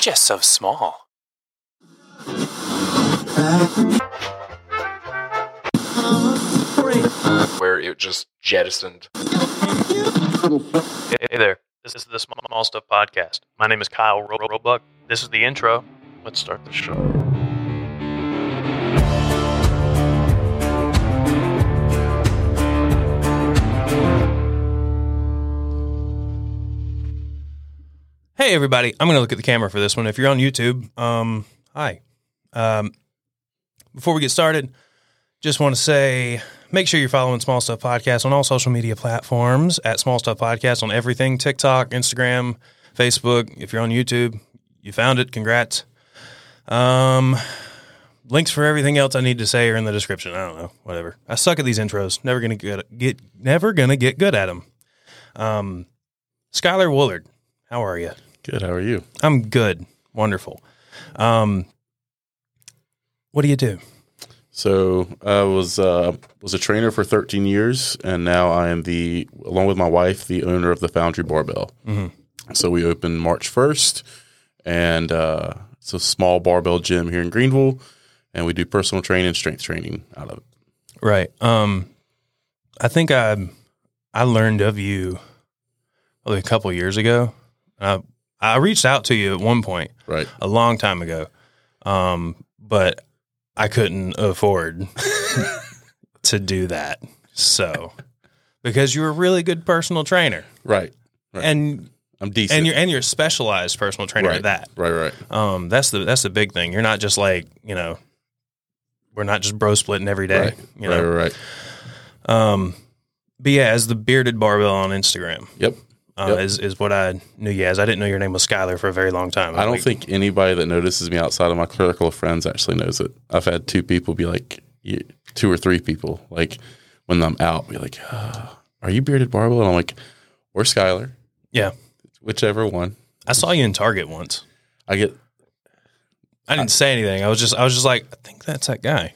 just so small. Where it just jettisoned. Hey there, this is the Small Stuff Podcast. My name is Kyle Roebuck. This is the intro. Let's start the show. Hey everybody, I'm going to look at the camera for this one. If you're on YouTube, hi. Before we get started, just want to say, make sure you're following Small Stuff Podcast on all social media platforms at Small Stuff Podcast on everything, TikTok, Instagram, Facebook. If you're on YouTube, you found it. Congrats. Links for everything else I need to say are in the description. I don't know, whatever. I suck at these intros. Never gonna get good at them. Skylar Woolard, how are you? Good. How are you? I'm good. Wonderful. What do you do? So I was a trainer for 13 years, and now I am along with my wife, the owner of the Foundry Barbell. Mm-hmm. So we opened March 1st, and it's a small barbell gym here in Greenville, and we do personal training and strength training out of it. Right. I think I learned of you a couple of years ago. I reached out to you at one point, right, a long time ago, but I couldn't afford to do that. So, because you're a really good personal trainer, right. And I'm decent, and you're a specialized personal trainer at that, right. That's the big thing. You're not just like, we're not just bro splitting every day, right. But yeah, as the Bearded Barbell on Instagram, yep. Is what I knew you as. I didn't know your name was Skylar for a very long time. I don't think anybody that notices me outside of my circle of friends actually knows it. I've had two or three people, like when I'm out, be like, are you Bearded Barbell? And I'm like, or Skylar. Yeah. Whichever one. I saw you in Target once. I didn't say anything. I was just like, I think that's that guy.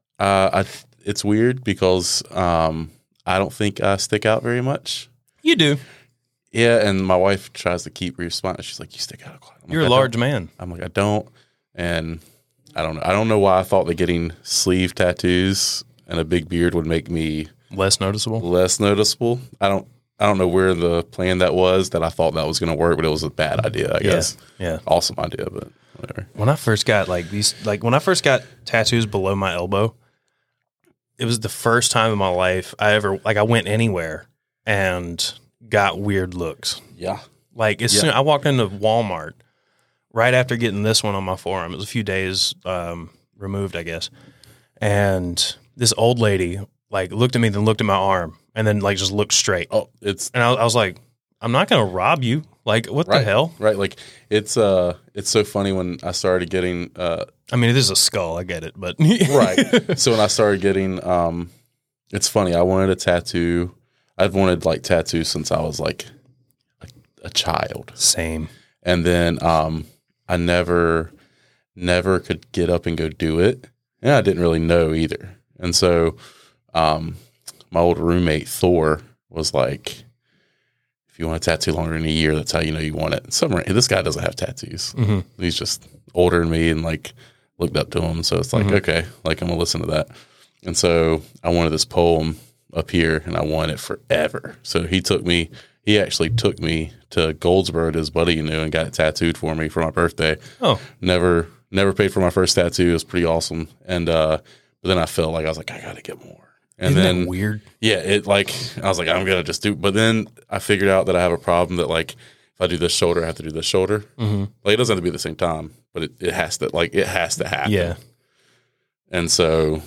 It's weird because I don't think I stick out very much. You do. Yeah, and my wife tries to keep responding. She's like, "You stick out a lot." You're a large man. I'm like, I don't, and I don't know. I don't know why I thought that getting sleeve tattoos and a big beard would make me less noticeable. I don't know where the plan that was. That I thought that was going to work, but it was a bad idea. I guess. Yeah. Awesome idea, but whatever. When I first got when I first got tattoos below my elbow, it was the first time in my life I ever I went anywhere and got weird looks. Yeah. Soon I walked into Walmart right after getting this one on my forearm. It was a few days removed, I guess. And this old lady looked at me, then looked at my arm, and then just looked straight. Oh, and I was like, I'm not going to rob you. What the hell? Right. It's so funny when I started getting it is a skull, I get it, but right. So when I started getting it's funny, I wanted a tattoo. I've wanted tattoos since I was a child. Same. And then I never could get up and go do it. And I didn't really know either. And so my old roommate Thor was like, if you want a tattoo longer than a year, that's how you know you want it. This guy doesn't have tattoos. Mm-hmm. He's just older than me and looked up to him. So it's okay, I'm gonna listen to that. And so I wanted this poem up here, and I wanted it forever. So he actually took me to Goldsboro, his buddy knew, and got it tattooed for me for my birthday. Oh. Never paid for my first tattoo. It was pretty awesome. And but then I felt I was like, I gotta get more. And Isn't then that weird? Yeah, I was like, I'm gonna just do. But then I figured out that I have a problem that if I do this shoulder, I have to do this shoulder. Mm-hmm. It doesn't have to be at the same time, but it has to happen. Yeah. And so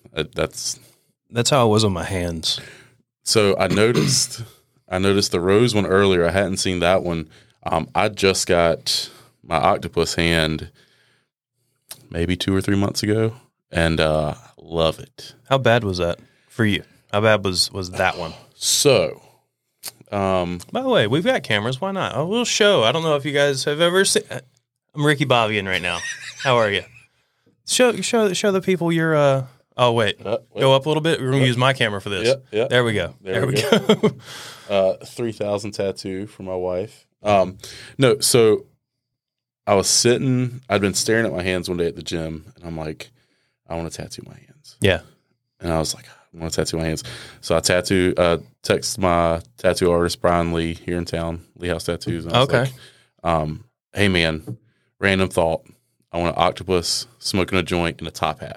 that's how it was on my hands. So I noticed the rose one earlier. I hadn't seen that one. I just got my octopus hand maybe 2 or 3 months ago, and love it. How bad was that for you? How bad was that one? So, by the way, we've got cameras. Why not? A little show. I don't know if you guys have ever seen. I'm Ricky Bobbian right now. How are you? Show the people your. Oh wait, go up a little bit. We're gonna use my camera for this. Yeah. There we go. There we go. 3,000 tattoo for my wife. No, so I was sitting, I'd been staring at my hands one day at the gym, and I'm like, I want to tattoo my hands. Yeah. And I was like, I want to tattoo my hands. So I text my tattoo artist, Brian Lee, here in town, Lee House Tattoos. And I was like, hey man, random thought. I want an octopus smoking a joint in a top hat.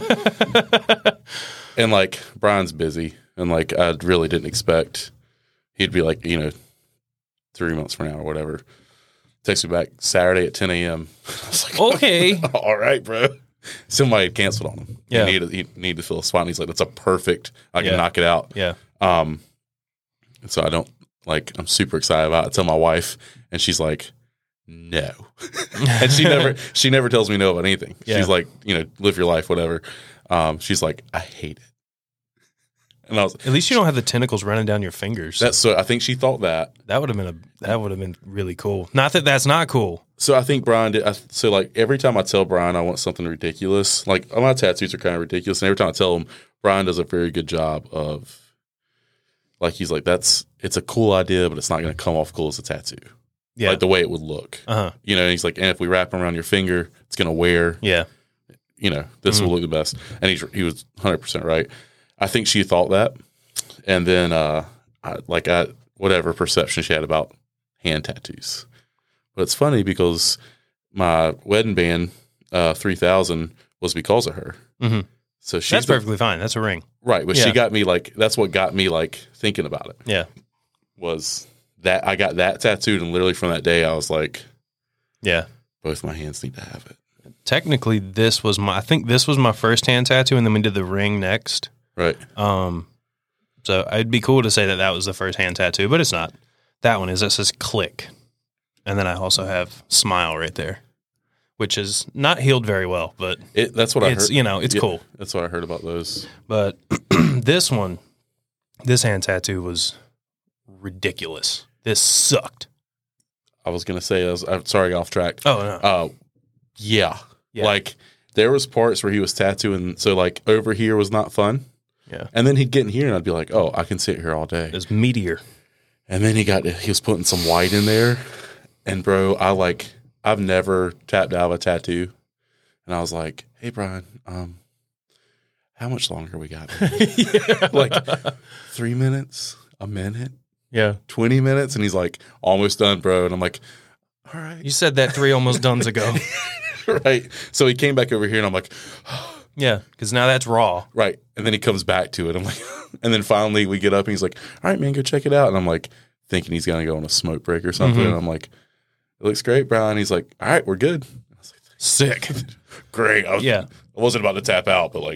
And like, Brian's busy. And like, I really didn't expect he'd be like, 3 months from now or whatever. Text me back Saturday at 10 a.m. I was like, okay. All right, bro. Somebody had canceled on him. Yeah. He needed to fill a spot. And he's like, that's a perfect, I can knock it out. Yeah. And so I'm super excited about it. I tell my wife, and she's like, no. And she never tells me no about anything. Yeah. She's like, live your life, whatever. She's like, I hate it. And I was, at least you don't have the tentacles running down your fingers. so I think she thought that. That would have been really cool. Not that that's not cool. So I think Brian did. So like every time I tell Brian I want something ridiculous, like my tattoos are kind of ridiculous, and every time I tell him, Brian does a very good job of, like, he's like, it's a cool idea, but it's not going to come off cool as a tattoo. Yeah. Like the way it would look. Uh-huh. And he's like, and if we wrap them around your finger, it's going to wear. Yeah. This will look the best. And he was 100% right. I think she thought that. And then, whatever perception she had about hand tattoos. But it's funny because my wedding band, 3000, was because of her. Mm-hmm. So that's perfectly fine. That's a ring. Right. But she got me that's what got me thinking about it. Yeah. Was that I got that tattooed, and literally from that day I was like, yeah, both my hands need to have it. Technically, I think this was my first hand tattoo, and then we did the ring next. Right. So it'd be cool to say that was the first hand tattoo, but it's not. That one is. It says click. And then I also have smile right there, which is not healed very well, but that's what I heard. It's cool. That's what I heard about those. But this hand tattoo was ridiculous. This sucked. I was going to say, I'm sorry, I got off track. Oh, no. Yeah. Like, there was parts where he was tattooing, so, like, over here was not fun. Yeah. And then he'd get in here, and I'd be like, oh, I can sit here all day. It's meteor. And then he was putting some white in there, and, bro, I've never tapped out of a tattoo. And I was like, hey, Brian, how much longer we got? Like, 3 minutes? A minute? Yeah. 20 minutes? And he's like, almost done, bro. And I'm like, all right. You said that 3 almost dones ago. Right. So he came back over here, and I'm like, yeah, because now that's raw. Right. And then he comes back to it. I'm like, and then finally we get up, and he's like, all right, man, go check it out. And I'm like, thinking he's going to go on a smoke break or something. And I'm like, it looks great, Brian. He's like, all right, we're good. I was like, sick. Great. I wasn't about to tap out, but like,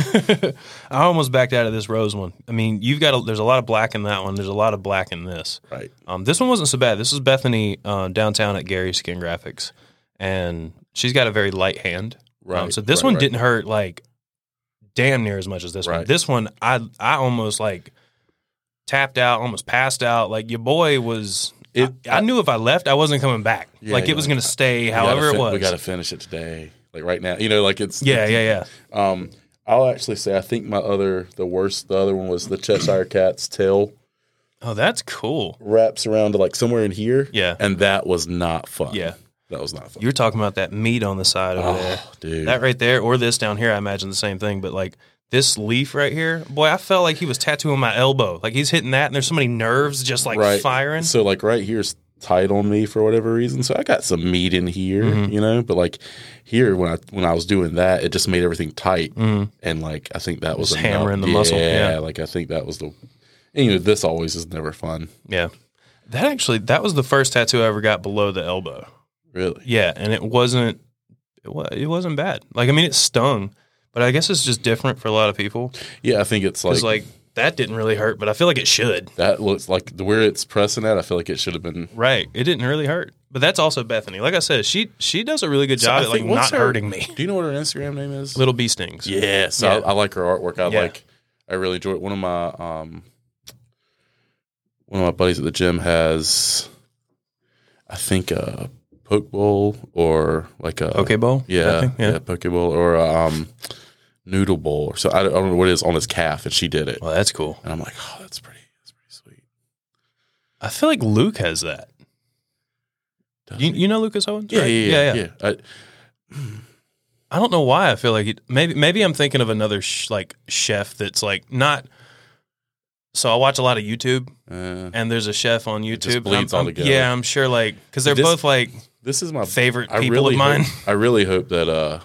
I almost backed out of this rose one. I mean, there's a lot of black in that one. There's a lot of black in this. Right. This one wasn't so bad. This is Bethany downtown at Gary's Skin Graphics, and she's got a very light hand. Right. So this one didn't hurt like damn near as much as this one. This one, I almost like tapped out, almost passed out. Like your boy was. I knew if I left, I wasn't coming back. Yeah, it was going to stay however it was. We got to finish it today. Like right now, like it's. Yeah. I'll actually say I think the other one was the Cheshire Cat's tail. Oh, that's cool. Wraps around to like somewhere in here. Yeah. And that was not fun. Yeah. That was not fun. You were talking about that meat on the side over there. Dude. That right there, or this down here, I imagine the same thing. But like this leaf right here, boy, I felt like he was tattooing my elbow. Like he's hitting that, and there's so many nerves just like firing. So like right here's tight on me for whatever reason. So I got some meat in here, but like here when I was doing that, it just made everything tight. And like I think that was hammering the muscle. Yeah, like I think that was and this always is never fun. Yeah. That was the first tattoo I ever got below the elbow. Really? Yeah, and it wasn't bad. Like I mean it stung, but I guess it's just different for a lot of people. Yeah, I think it's like that didn't really hurt, but I feel like it should. That looks like where it's pressing at. I feel like it should have been right. It didn't really hurt, but that's also Bethany. Like I said, she does a really good job at like not hurting me. Do you know what her Instagram name is? Little Bee Stings. Yes, yeah. I like her artwork. I really enjoy it. One of my buddies at the gym has, I think a poke bowl or like a poke bowl. Yeah, poke bowl or a noodle bowl or so. I don't know what it is on his calf, and she did it. Well, that's cool. And I'm like, oh, that's pretty sweet. I feel like Luke has that. You know Lucas Owens? Yeah, right? yeah. I don't know why I feel like maybe I'm thinking of another chef that's like not. So I watch a lot of YouTube, and there's a chef on YouTube. It just bleeds all together. Yeah, I'm sure because they're both like. This is my favorite people of mine. I really hope that.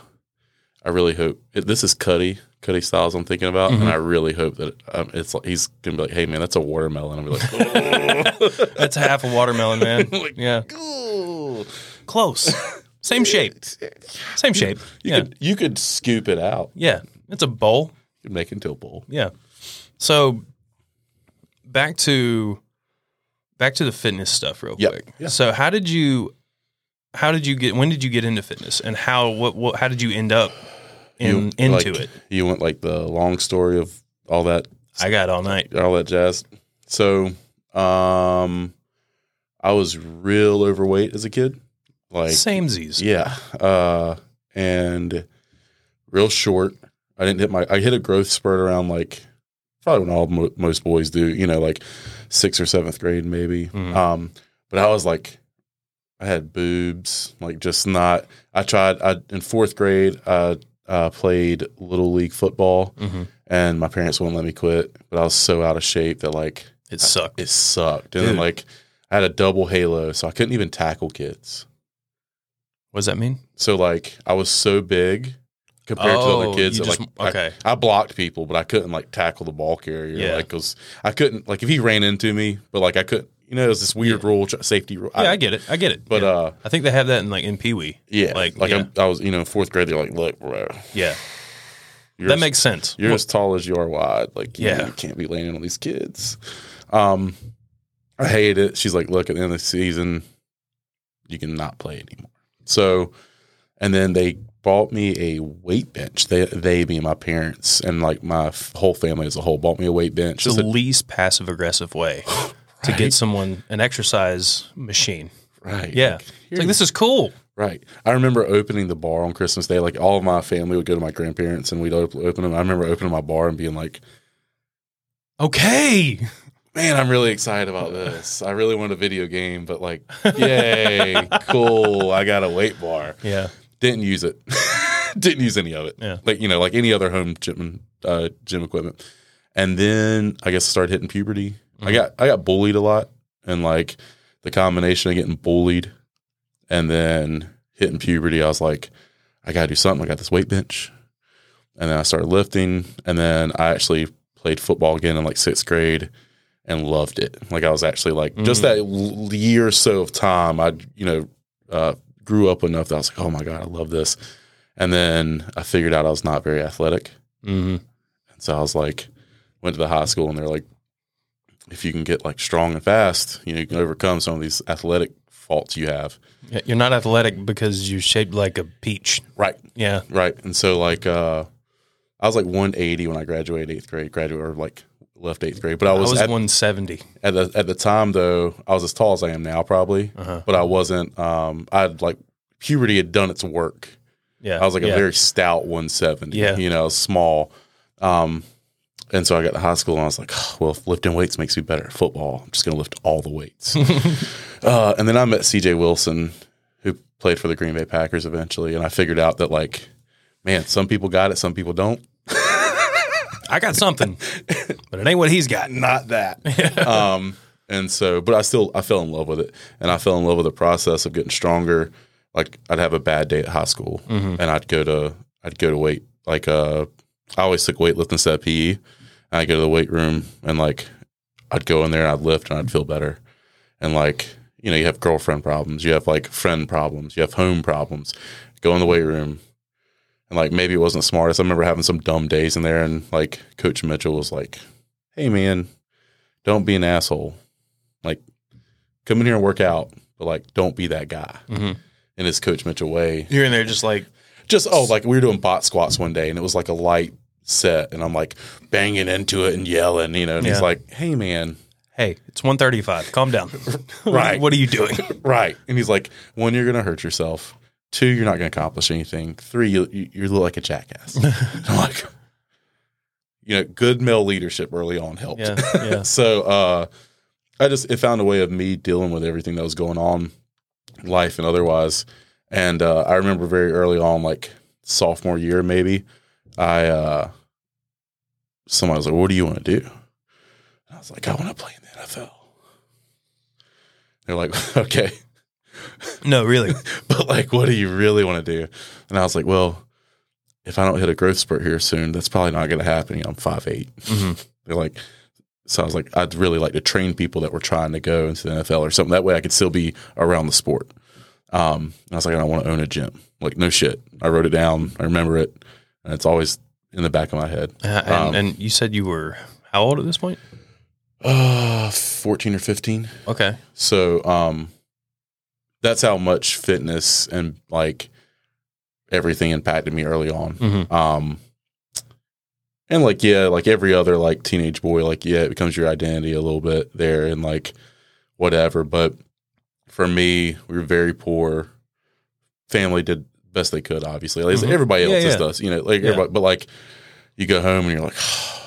This is Cuddy Styles I'm thinking about, and I really hope that it's like he's gonna be like, "Hey man, that's a watermelon." I'm like, "Oh, that's half a watermelon, man." like, yeah, ooh. Close, same shape. You could scoop it out. Yeah, it's a bowl. You could make it into a bowl. Yeah. So back to the fitness stuff, real quick. Yeah. So when did you get into fitness, and how did you end up into it? You want like the long story of all that? I got all night. All that jazz. So, I was real overweight as a kid. Like Samesies. Yeah. And real short. I hit a growth spurt around like probably when most boys do, like 6th or 7th grade maybe. Mm-hmm. But I was like, I had boobs, like just not. In 4th grade, I played Little League football, and my parents wouldn't let me quit. But I was so out of shape that like it sucked. It sucked, and then like I had a double halo, so I couldn't even tackle kids. What does that mean? So like I was so big compared to other kids. That, I blocked people, but I couldn't like tackle the ball carrier. Yeah. Like, cause I couldn't like if he ran into me, but like I couldn't. It was this weird rule, safety rule. Yeah, I get it. But I think they have that in Pee Wee. Yeah, I was in 4th grade. They're like, look, bro. Yeah, that makes sense. You're as tall as you are wide. Like, you can't be landing on these kids. I hated it. She's like, look, at the end of the season, you can not play anymore. So, and then they bought me a weight bench. They being my parents and like my whole family as a whole bought me a weight bench. It's the least passive aggressive way to get someone an exercise machine. Right. Yeah. It's like, this is cool. Right. I remember opening the bar on Christmas Day. Like all of my family would go to my grandparents and we'd open them. I remember opening my bar and being like, okay, man, I'm really excited about this. I really want a video game, but like, yay, cool. I got a weight bar. Yeah. Didn't use it. Didn't use any of it. Yeah. Like, like any other home gym equipment. And then I guess I started hitting puberty. I got bullied a lot, and like the combination of getting bullied and then hitting puberty, I was like, I got to do something. I got this weight bench. And then I started lifting, and then I actually played football again in like 6th grade and loved it. Like I was actually like just that year or so of time, I grew up enough that I was like, oh my God, I love this. And then I figured out I was not very athletic. And so I was like, went to the high school, and they're like, if you can get like strong and fast, you can overcome some of these athletic faults you have. You're not athletic because you're shaped like a peach. Right. Yeah. Right. And so like, I was like 180 when I graduated 8th grade, left 8th grade, but I was 170. At the time though, I was as tall as I am now probably, but I wasn't, puberty had done its work. Yeah. I was like a very stout 170, small. And so I got to high school and I was like, oh, well, if lifting weights makes me better at football, I'm just going to lift all the weights. And then I met CJ Wilson, who played for the Green Bay Packers eventually. And I figured out that like, man, some people got it, some people don't. I got something, but it ain't what he's got. Not that. And so, but I fell in love with it. And I fell in love with the process of getting stronger. Like I'd have a bad day at high school and I'd go to weight. Like, I always took weightlifting instead of PE. And I'd go to the weight room and like, I'd go in there and I'd lift and I'd feel better. And like, you have girlfriend problems, you have like friend problems, you have home problems. Go in the weight room. And like, maybe it wasn't the smartest. I remember having some dumb days in there and like Coach Mitchell was like, hey man, don't be an asshole. Like come in here and work out, but like, don't be that guy in his Coach Mitchell way. You're in there just like we were doing bot squats one day and it was like a light set and I'm like banging into it and yelling, and he's like, hey man, hey, it's 1:35. Calm down. Right. What are you doing? Right. And he's like, 1, you're going to hurt yourself. 2, you're not going to accomplish anything. 3, you look like a jackass. I'm like, good male leadership early on helped. Yeah. So, it found a way of me dealing with everything that was going on. life and otherwise. And I remember very early on, like sophomore year maybe, somebody was like, "What do you want to do?" And I was like, "I want to play in the NFL." They're like, "Okay." No, really. But like, what do you really want to do? And I was like, well, if I don't hit a growth spurt here soon, that's probably not going to happen. You know, I'm 5'8". Mm-hmm. They're like, so I was like, I'd really like to train people that were trying to go into the NFL or something. That way I could still be around the sport. And I was like, I don't want to own a gym. Like, no shit. I wrote it down. I remember it. And it's always in the back of my head. And you said you were how old at this point? 14 or 15. Okay. So, that's how much fitness and like everything impacted me early on. Mm-hmm. And like, yeah, like every other like teenage boy, like, yeah, it becomes your identity a little bit there and like whatever. But for me, we were very poor. Family did best they could, obviously. Like, mm-hmm. Everybody else does, you know, like everybody, but like you go home and you're like,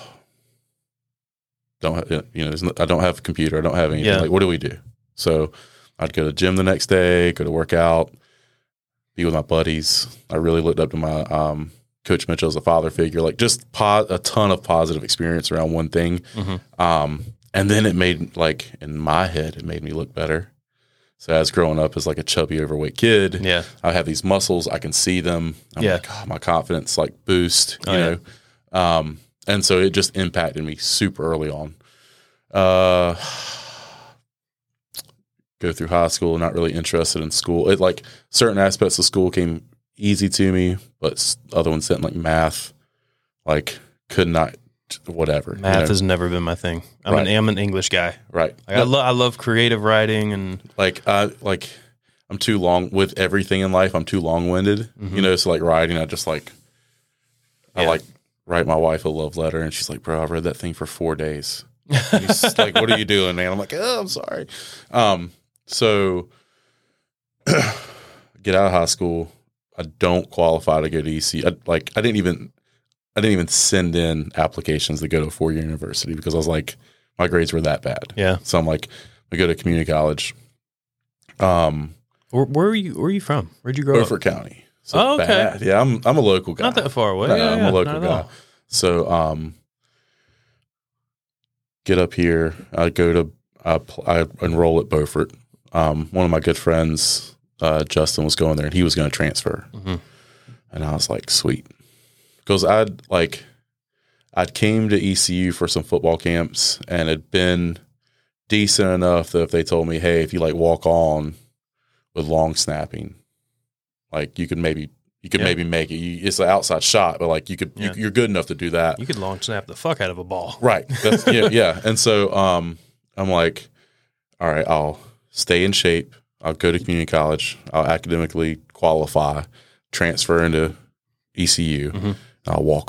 I don't have a computer. I don't have anything. Yeah. Like, what do we do? So I'd go to the gym the next day, go to work out, be with my buddies. I really looked up to my Coach Mitchell as a father figure, like just a ton of positive experience around one thing. Mm-hmm. And then it made, like, in my head, it made me look better. So as growing up as like a chubby, overweight kid, I have these muscles. I can see them. I'm like, oh, my confidence like boost, you know. And so it just impacted me super early on. Go through high school, not really interested in school. It like certain aspects of school came easy to me, but other ones didn't, like math, like could not, whatever. Math has never been my thing. I'm an English guy. Right. Like, I love creative writing and I'm too long with everything in life. I'm too long-winded, mm-hmm. you know, so like writing, I just like, I like write my wife a love letter and she's like, bro, I read that thing for 4 days. He's like, what are you doing, man? I'm like, oh, I'm sorry. So get out of high school. I don't qualify to go to EC. I didn't even send in applications to go to a 4-year university because I was like, my grades were that bad. Yeah. So I'm like, we go to community college. Where are you from? Where'd you grow up? Beaufort County. So okay. Bad. Yeah, I'm a local guy. Not that far away. I'm a local guy. So get up here. I enroll at Beaufort. One of my good friends, Justin, was going there, and he was going to transfer. Mm-hmm. And I was like, sweet, because I'd came to ECU for some football camps, and had been decent enough that if they told me, hey, if you like walk on with long snapping, like you could maybe make it. It's an outside shot, but like you're good enough to do that. You could long snap the fuck out of a ball, right? That's, yeah. And so I'm like, all right, I'll stay in shape. I'll go to community college. I'll academically qualify, transfer into ECU. Mm-hmm. I'll walk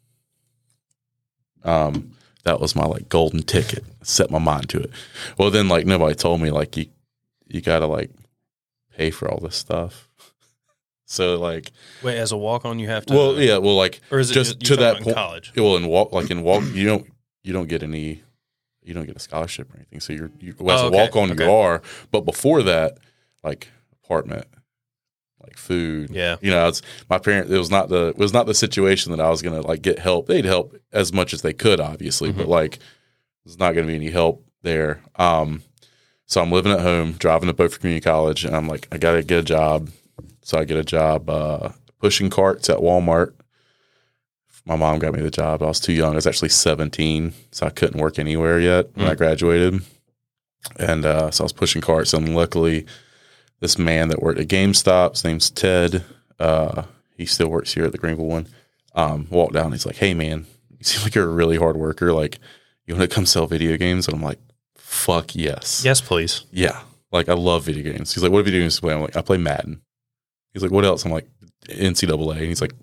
on. That was my like golden ticket. Set my mind to it. Well, then like nobody told me like you got to like pay for all this stuff. So like, wait, as a walk on, you have to. Well, yeah, well, like, or is it just to that point? College? Well, in walk, you don't get a scholarship or anything. So as a walk on, you are. But before that, like apartment, like food, it's my parents. It was not the situation that I was gonna like get help. They'd help as much as they could, obviously, mm-hmm. but like there's not gonna be any help there. So I'm living at home, driving to Beaufort Community College, and I'm like, I gotta get a job. So I get a job pushing carts at Walmart. My mom got me the job. I was too young. I was actually 17, so I couldn't work anywhere yet when I graduated. And so I was pushing carts. And luckily, this man that worked at GameStop, his name's Ted. He still works here at the Greenville one. Walked down. And he's like, "Hey, man, you seem like you're a really hard worker. Like, you want to come sell video games?" And I'm like, "Fuck yes, yes, please." Yeah, like I love video games. He's like, "What video games do you play?" I'm like, "I play Madden." He's like, "What else?" I'm like, "NCAA." And he's like,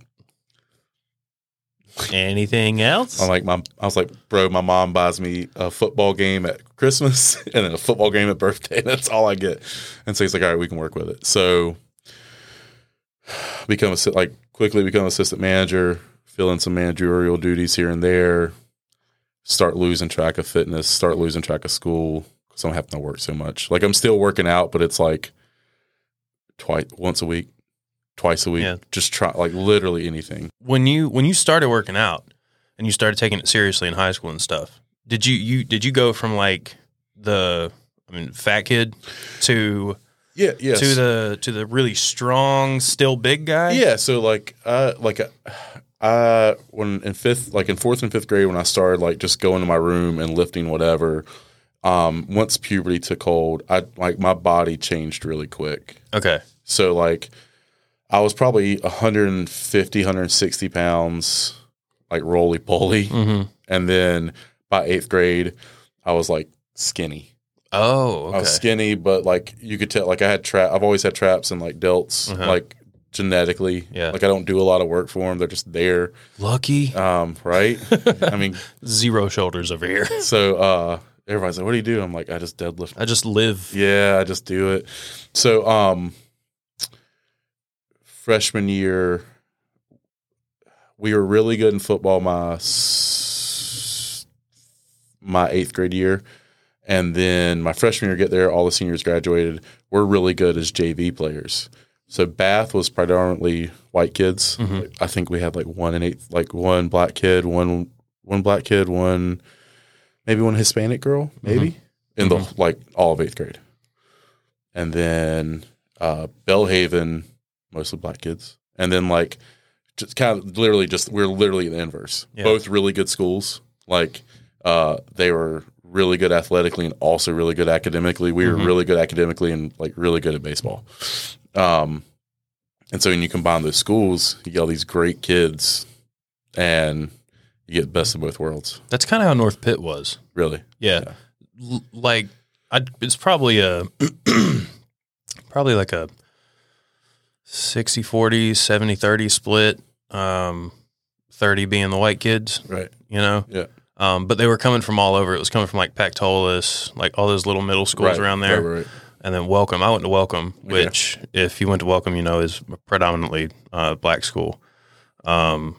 "Anything else?" I was like, "Bro, my mom buys me a football game at Christmas and then a football game at birthday. That's all I get." And so he's like, "All right, we can work with it." So quickly become assistant manager, fill in some managerial duties here and there, start losing track of fitness, start losing track of school because I'm having to work so much. Like I'm still working out, but it's like once a week, twice a week. Yeah. Just try like literally anything. When you started working out and you started taking it seriously in high school and stuff, did you go from like fat kid to Yes. to the really strong, still big guy? Yeah. So when in fourth and fifth grade, when I started like just going to my room and lifting whatever, once puberty took hold, my body changed really quick. Okay. So like I was probably 150, 160 pounds, like roly-poly. Mm-hmm. And then by 8th grade, I was like skinny. Oh, okay. I was skinny, but like you could tell, like I've always had traps and like delts, like genetically. Yeah. Like I don't do a lot of work for them. They're just there. Lucky. Right? I mean, zero shoulders over here. So everybody's like, what do you do? I'm like, I just deadlift. I just live. Yeah, I just do it. So freshman year, we were really good in football my 8th grade year. And then my freshman year, get there, all the seniors graduated. We're really good as JV players. So Bath was predominantly white kids. Mm-hmm. I think we had like one black kid, one black kid, maybe one Hispanic girl, maybe in the like all of 8th grade. And then Belhaven, mostly black kids. And then like just kind of we're literally the inverse. Yeah. Both really good schools. Like they were really good athletically and also really good academically. We were really good academically and like really good at baseball. And so when you combine those schools, you get all these great kids and you get best of both worlds. That's kind of how North Pitt was. Really? Yeah. It's probably probably like a 60-40, 70-30 split. 30 being the white kids. Right. You know? Yeah. But they were coming from all over. It was coming from like Pactolus, like all those little middle schools around there. Right. And then Welcome. I went to Welcome, which if you went to Welcome, you know, is predominantly black school. And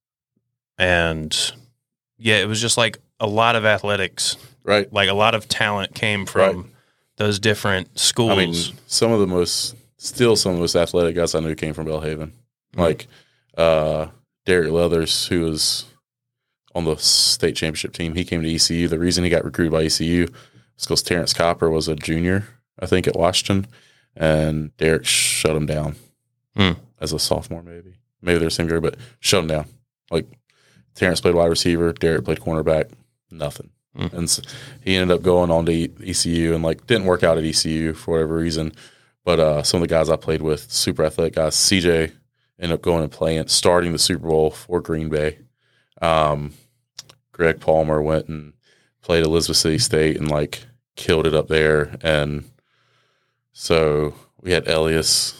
yeah, it was just like a lot of athletics. Right. Like a lot of talent came from those different schools. I mean, some of the most athletic guys I knew came from Belhaven. Mm-hmm. Like Derek Leathers, who was on the state championship team, he came to ECU. The reason he got recruited by ECU was because Terrence Copper was a junior, I think, at Washington, and Derek shut him down as a sophomore, maybe. Maybe they're the same grade, but shut him down. Like, Terrence played wide receiver, Derek played cornerback, nothing. And so he ended up going on to ECU and, like, didn't work out at ECU for whatever reason. But some of the guys I played with, super athletic guys, CJ ended up going and playing, starting the Super Bowl for Green Bay. Greg Palmer went and played Elizabeth City State and, like, killed it up there. And so we had Elias.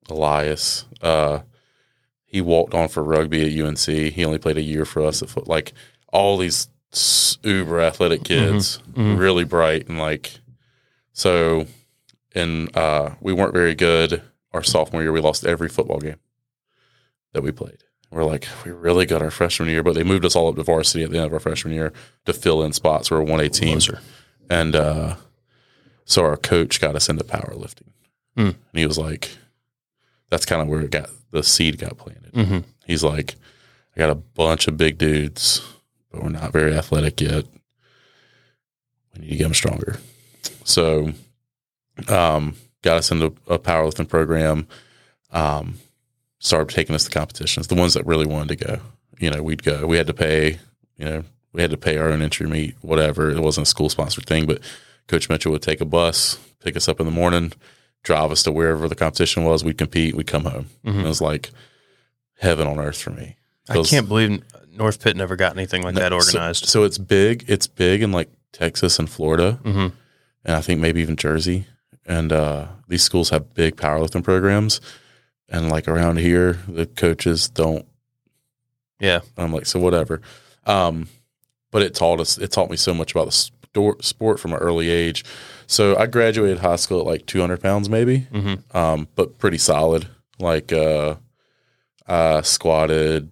He walked on for rugby at UNC. He only played a year for us at like all these uber athletic kids, really bright. And like, so, and we weren't very good our sophomore year. We lost every football game that we played. We're like, we really got our freshman year, but they moved us all up to varsity at the end of our freshman year to fill in spots. We're a 1A team. And so our coach got us into powerlifting. And he was like, that's kind of where the seed got planted. He's like, I got a bunch of big dudes, but we're not very athletic yet. We need to get them stronger. So got us into a powerlifting program, started taking us to competitions, the ones that really wanted to go. You know, we'd go. We had to pay, we had to pay our own entry meet, whatever. It wasn't a school-sponsored thing, but Coach Mitchell would take a bus, pick us up in the morning, drive us to wherever the competition was. We'd compete. We'd come home. It was like heaven on earth for me. I can't believe North Pitt never got anything like that organized. So it's big. It's big in like Texas and Florida, and I think maybe even Jersey. And these schools have big powerlifting programs. And like around here, the coaches don't. Yeah. I'm like, so whatever. But it taught me so much about the sport from an early age. So I graduated high school at like 200 pounds maybe, but pretty solid. Like I squatted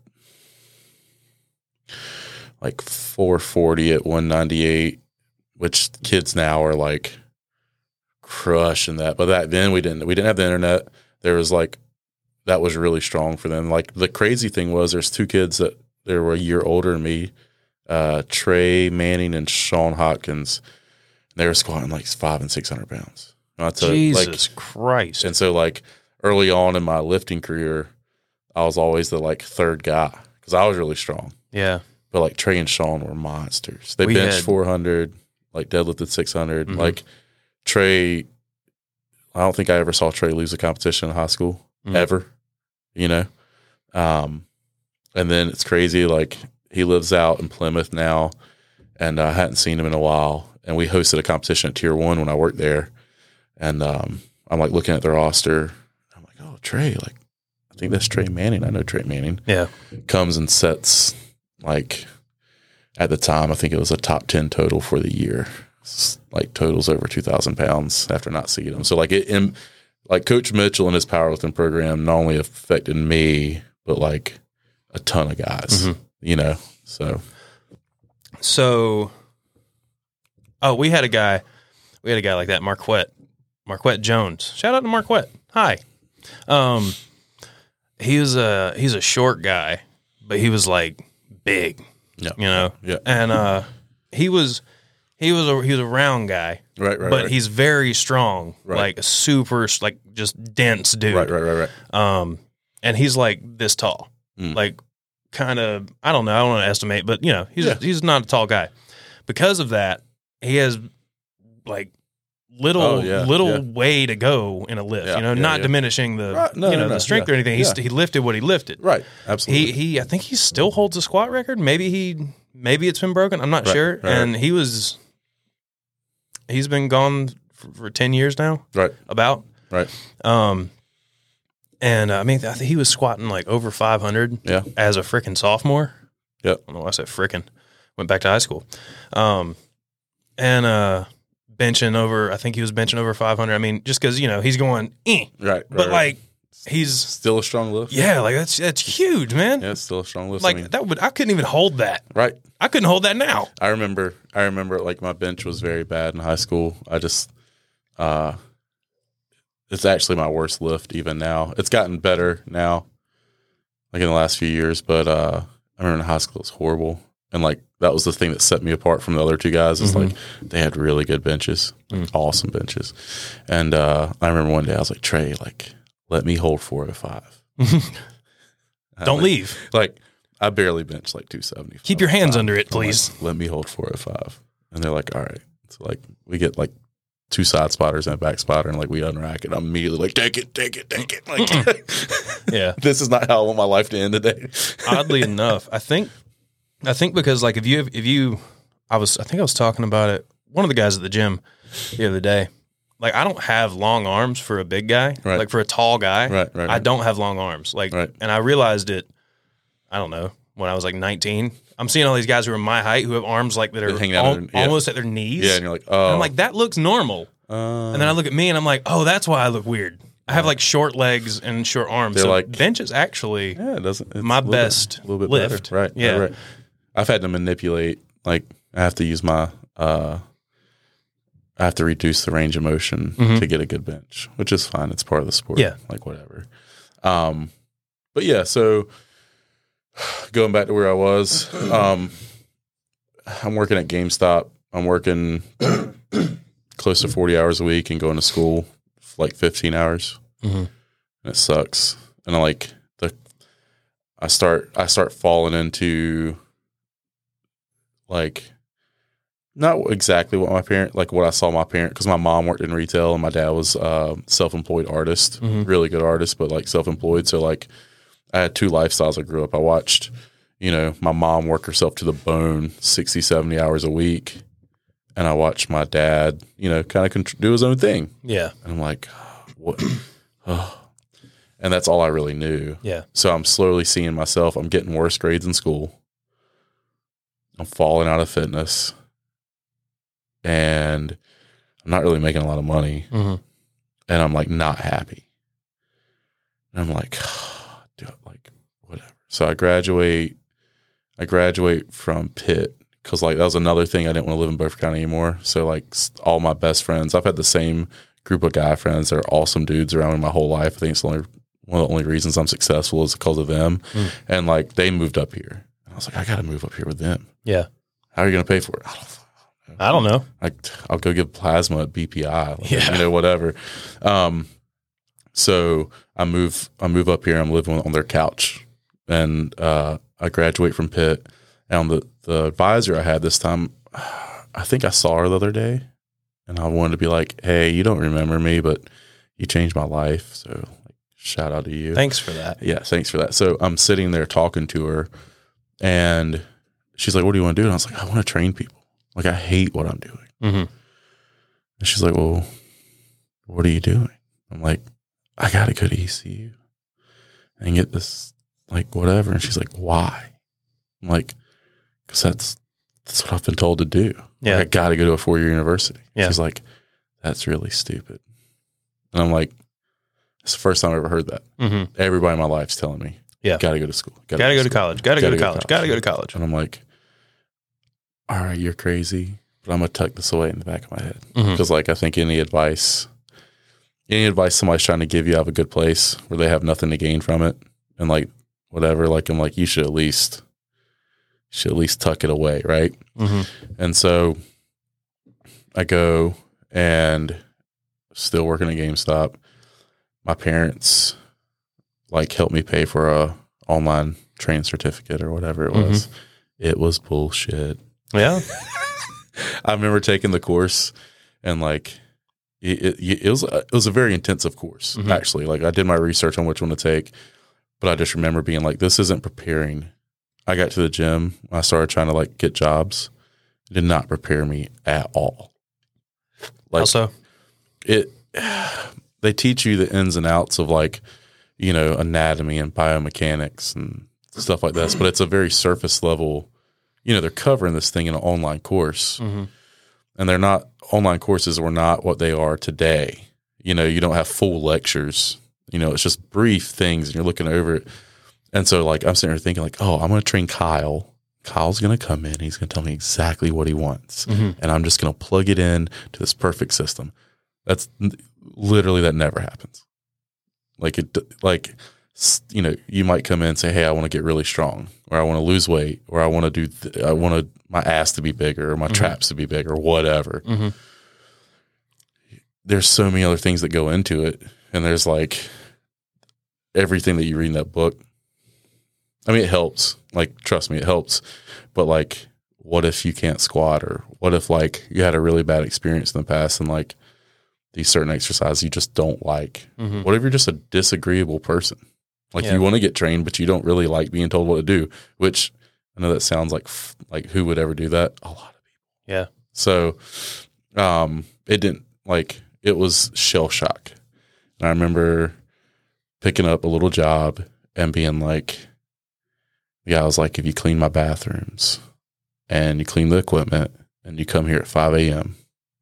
like 440 at 198, which kids now are like crushing that. But back then we didn't have the internet. there was like, that was really strong for them. Like the crazy thing was there's two kids that they were a year older than me, Trey Manning and Sean Hopkins. They were squatting like 500 and 600 pounds. And I tell you, Jesus Christ. And so like early on in my lifting career, I was always the like third guy because I was really strong. Yeah. But like Trey and Sean were monsters. They benched 400, like deadlifted 600. Mhm. Like Trey, I don't think I ever saw Trey lose a competition in high school ever, you know? And then it's crazy. Like he lives out in Plymouth now, and I hadn't seen him in a while. And we hosted a competition at Tier 1 when I worked there. And I'm like looking at the roster. I'm like, oh, Trey, like, I think that's Trey Manning. I know Trey Manning. Yeah. Comes and sets, like, at the time, I think it was a top 10 total for the year. Like, totals over 2,000 pounds after not seeing him. So, like, like Coach Mitchell and his powerlifting program not only affected me, but, like, a ton of guys, you know? So, oh, we had a guy like that, Marquette Jones. Shout out to Marquette. Hi. He's a short guy, but he was like big, you know? Yeah. And, he was a round guy, Right. but he's very strong, like a super, like just dense dude. Right. And he's like this tall, like kind of, I don't want to estimate, but you know, he's not a tall guy. Because of that, he has like little way to go in a lift, you know, not diminishing the, the strength or anything. He lifted what he lifted. Right. Absolutely. I think he still holds a squat record. Maybe it's been broken. I'm not sure. Right. And he's been gone for 10 years now. Right. About. Right. And I mean, I think he was squatting like over 500 as a freaking sophomore. Yep. I don't know why I said freaking. Went back to high school. And benching over, I think he was benching over 500. I mean, just because, you know, he's going, Right. But like, he's still a strong lift. Yeah, like that's huge, man. Yeah, it's still a strong lift. Like I couldn't even hold that. Right. I couldn't hold that now. I remember like my bench was very bad in high school. I just, it's actually my worst lift even now. It's gotten better now, like in the last few years, but I remember in high school it was horrible. And like that was the thing that set me apart from the other two guys is like they had really good benches, like awesome benches. And I remember one day I was like, Trey, like let me hold 405. Don't leave. Like I barely bench like 270. Keep your hands under it, please. Like, let me hold 405. And they're like, all right. So like we get like 2 side spotters and a back spotter, and like we unrack it. I'm immediately like, take it. Like, yeah, this is not how I want my life to end today. Oddly enough, I think because like I was talking about it. One of the guys at the gym the other day, like I don't have long arms for a big guy. Right. Like for a tall guy, right. I don't have long arms. Like, and I realized it. I don't know, when I was like 19. I'm seeing all these guys who are my height who have arms like that are almost at their knees. Yeah, and you're like, oh. And I'm like, that looks normal. And then I look at me and I'm like, oh, that's why I look weird. I have like short legs and short arms. They're so like, bench is actually it's my best a little bit lift. Better. Right. Yeah. Right. I've had to manipulate, like I have to use my, I have to reduce the range of motion to get a good bench, which is fine. It's part of the sport. Yeah. Like whatever. But yeah, so going back to where I was, I'm working at GameStop. I'm working close to 40 hours a week and going to school for like 15 hours. And it sucks. And I start falling into like not exactly what what I saw my parent, because my mom worked in retail and my dad was self-employed artist, really good artist, but like self-employed. So like I had 2 lifestyles I grew up. I watched, my mom work herself to the bone 60, 70 hours a week. And I watched my dad, kind of do his own thing. Yeah. And I'm like, what? And that's all I really knew. Yeah. So I'm slowly seeing myself. I'm getting worse grades in school. I'm falling out of fitness. And I'm not really making a lot of money. And I'm like not happy. And I'm like, whatever. So I graduate from Pitt because like that was another thing. I didn't want to live in Beaufort County anymore. So like all my best friends, I've had the same group of guy friends that are awesome dudes around me my whole life. I think it's one of the only reasons I'm successful is because of them. And like they moved up here. And I was like, I got to move up here with them. Yeah. How are you going to pay for it? I don't know. Like I'll go give plasma at BPI, like, Yeah. you know, whatever. So I move up here. I'm living on their couch, and I graduate from Pitt. And the advisor I had this time, I think I saw her the other day, and I wanted to be like, "Hey, you don't remember me, but you changed my life. So like, shout out to you. Thanks for that. Yeah, thanks for that." So I'm sitting there talking to her, and she's like, "What do you want to do?" And I was like, "I want to train people. Like I hate what I'm doing." Mm-hmm. And she's like, "Well, what are you doing?" I'm like, "I got to go to ECU and get this, like, whatever." And she's like, "Why?" I'm like, "Because that's what I've been told to do. Yeah. Like, I got to go to a 4-year university." Yeah. She's like, "That's really stupid." And I'm like, it's the first time I ever heard that. Mm-hmm. Everybody in my life's telling me, Yeah. got to go to school. Got to go to college. Got to go to college. Got to go to college. And I'm like, all right, you're crazy, but I'm going to tuck this away in the back of my head. Mhm. Because, like, I think any advice somebody's trying to give you out of a good place where they have nothing to gain from it and, like, whatever, like, I'm like, you should at least tuck it away, right? Mm-hmm. And so I go and still working at GameStop. My parents, like, helped me pay for a online training certificate or whatever it was. It was bullshit. Yeah. I remember taking the course, and like it was a very intensive course, actually. Like I did my research on which one to take, but I just remember being like, this isn't preparing. I got to the gym, I started trying to like get jobs. It did not prepare me at all. Like Also, they teach you the ins and outs of, like, you know, anatomy and biomechanics and stuff like this, but it's a very surface level. You know, they're covering this thing in an online course, and online courses were not what they are today. You know, you don't have full lectures. You know, it's just brief things, and you're looking over it. And so, like, I'm sitting there thinking, like, oh, I'm going to train Kyle. Kyle's going to come in. He's going to tell me exactly what he wants, and I'm just going to plug it in to this perfect system. That's literally, that never happens. Like you know, you might come in and say, hey, I want to get really strong, or I want to lose weight, or I want to I want my ass to be bigger, or my traps to be bigger, or whatever. There's so many other things that go into it. And there's like everything that you read in that book. I mean, it helps. Like, trust me, it helps. But like, what if you can't squat, or what if like you had a really bad experience in the past and like these certain exercises you just don't like? What if you're just a disagreeable person? Like, you want to get trained, but you don't really like being told what to do, which I know that sounds like who would ever do that? A lot of people. yeah. So it didn't, like, it was shell shock. And I remember picking up a little job and being like, yeah, I was like, if you clean my bathrooms and you clean the equipment and you come here at 5 a.m.,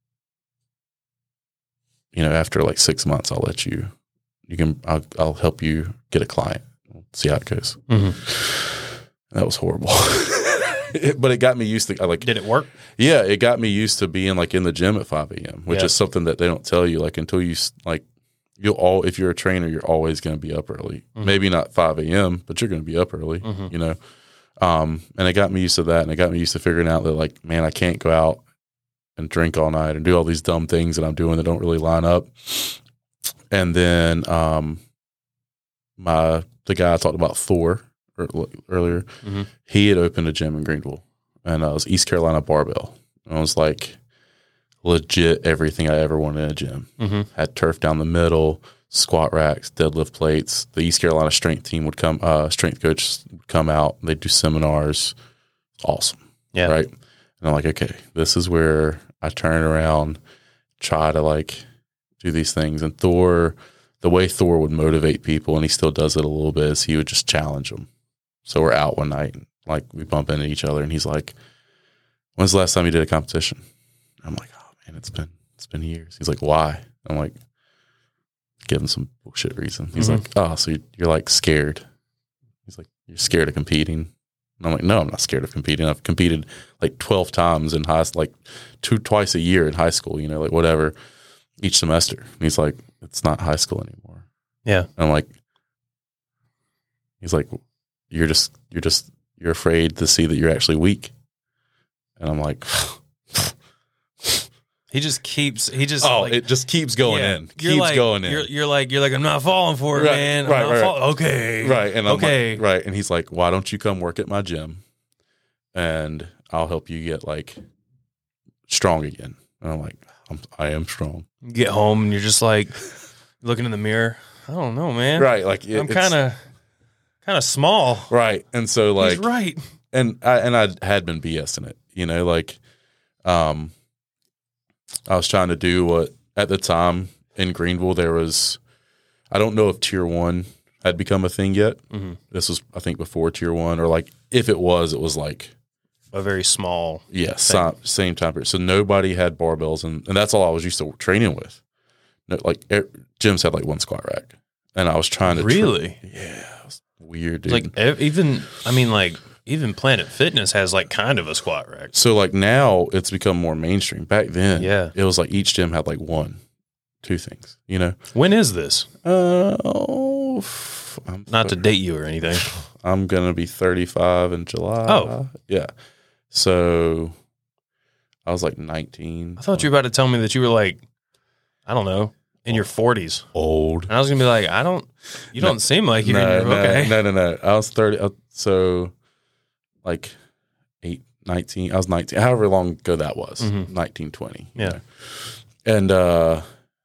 you know, after like 6 months, I'll help you get a client. We'll see how it goes. That was horrible. But it got me used to, Did it work? Yeah, it got me used to being like in the gym at 5 a.m., which is something that they don't tell you. Like, until you, like, if you're a trainer, you're always going to be up early. Maybe not 5 a.m., but you're going to be up early, you know? And it got me used to that. And it got me used to figuring out that, like, man, I can't go out and drink all night and do all these dumb things that I'm doing that don't really line up. And then the guy I talked about, Thor, earlier, he had opened a gym in Greenville, and it was East Carolina Barbell. And I was like, legit everything I ever wanted in a gym. Had turf down the middle, squat racks, deadlift plates. The East Carolina strength team would come, strength coach would come out. They'd do seminars. Awesome. Yeah. Right. And I'm like, okay, this is where I turn around, try to like do these things. And Thor, the way Thor would motivate people, and he still does it a little bit, is he would just challenge them. So we're out one night, and like we bump into each other, and he's like, when's the last time you did a competition? I'm like, oh man, it's been years. He's like, why? I'm like, give him some bullshit reason. He's like, oh, so you're like scared. He's like, you're scared of competing. And I'm like, no, I'm not scared of competing. I've competed like 12 times in twice a year in high school, you know, like whatever. each semester. And he's like, it's not high school anymore. Yeah. And I'm like, he's like, you're afraid to see that you're actually weak. And I'm like, it just keeps going in. Keeps going in. You're like, I'm not falling for it, Right, man. right, I'm not right. Okay. Right. And I'm okay. like, right. And he's like, why don't you come work at my gym and I'll help you get like strong again. And I'm like, I am strong. You get home and you're just like looking in the mirror. I don't know, man. Right. Like I'm kind of small. Right. And so like, he's right. And I had been BSing it, you know, like, I was trying to do what at the time in Greenville, there was, I don't know if Tier 1 had become a thing yet. Mm-hmm. This was, I think, before Tier 1, or like, if it was like a very small. Yeah. Same time period. So nobody had barbells and that's all I was used to training with. No, like gyms had like one squat rack and I was trying to. Really? Yeah. It was weird, dude. Like even Planet Fitness has like kind of a squat rack. So like now it's become more mainstream. Back then, yeah, it was like each gym had like 1, 2 things, you know? When is this? Not to date you or anything. I'm going to be 35 in July. Oh. Yeah. So I was like 19. I thought you were about to tell me that you were like, I don't know, in your 40s. Old. And I was going to be like, you don't seem like you're okay. No. I was 30. So like 19. I was 19. However long ago that was. Mm-hmm. 19, 20. Yeah. Know?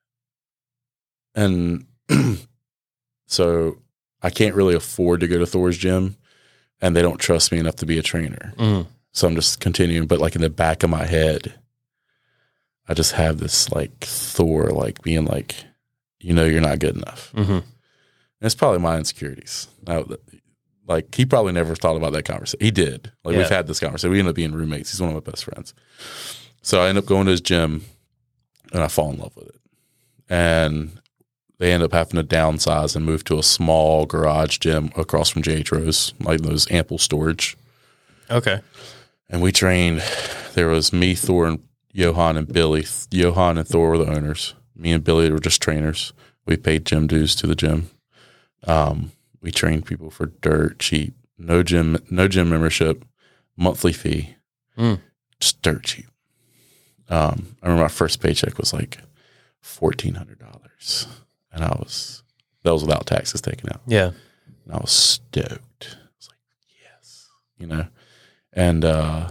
And so I can't really afford to go to Thor's gym and they don't trust me enough to be a trainer. Mm-hmm. So I'm just continuing. But like in the back of my head, I just have this like Thor, like being like, you're not good enough. Mm-hmm. And it's probably my insecurities. Like he probably never thought about that conversation. He did. Like we've had this conversation. We ended up being roommates. He's one of my best friends. So I end up going to his gym and I fall in love with it. And they end up having to downsize and move to a small garage gym across from J.H. Rose, like those ample storage. Okay. And we trained. There was me, Thor, and Johan and Billy. Johan and Thor were the owners. Me and Billy were just trainers. We paid gym dues to the gym. We trained people for dirt cheap. No gym membership, monthly fee, just dirt cheap. I remember my first paycheck was like $1,400, and that was without taxes taken out. Yeah, and I was stoked. I was like, yes, and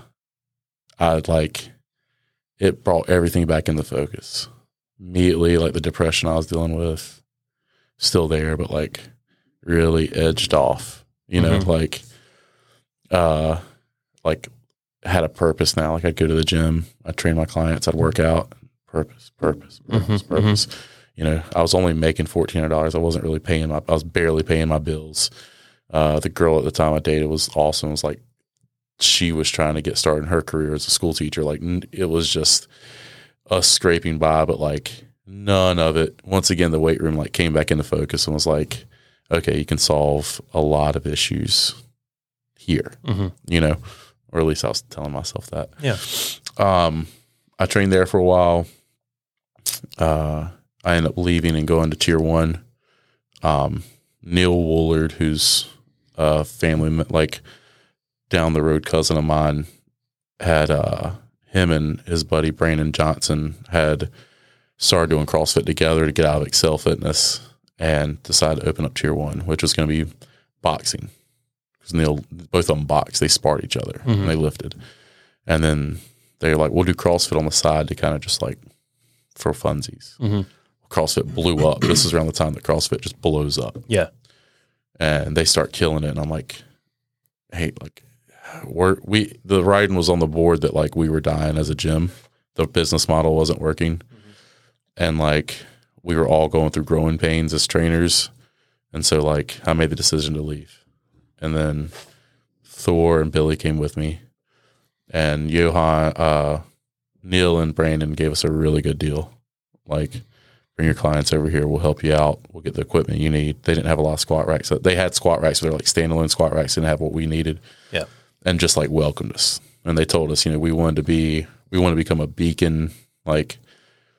it brought everything back into focus immediately. Like the depression I was dealing with, still there, but like really edged off. Like had a purpose now. Like I'd go to the gym, I'd train my clients, I'd work out. Purpose. I was only making $1,400. I wasn't really I was barely paying my bills. The girl at the time I dated was awesome. It was like she was trying to get started in her career as a school teacher. Like it was just us scraping by, but like none of it. Once again, the weight room like came back into focus and was like, okay, you can solve a lot of issues here, or at least I was telling myself that. Yeah. I trained there for a while. I ended up leaving and going to Tier 1. Neil Woolard, who's a family, like down the road cousin of mine, had him and his buddy Brandon Johnson had started doing CrossFit together to get out of Excel Fitness and decided to open up Tier 1, which was going to be boxing. Because Neil, both of them boxed. They sparred each other and they lifted. And then they were like, we'll do CrossFit on the side to kind of just like for funsies. CrossFit blew up. This is around the time that CrossFit just blows up. Yeah. And they start killing it. And I'm like, hey, like the writing was on the board that like we were dying as a gym. The business model wasn't working. And like we were all going through growing pains as trainers. And so like I made the decision to leave. And then Thor and Billy came with me. And Johan, Neil and Brandon gave us a really good deal. Like, bring your clients over here. We'll help you out. We'll get the equipment you need. They didn't have a lot of squat racks. They had squat racks, but they're like standalone squat racks. Didn't have what we needed. Yeah. And just like welcomed us. And they told us, we wanted to become a beacon. Like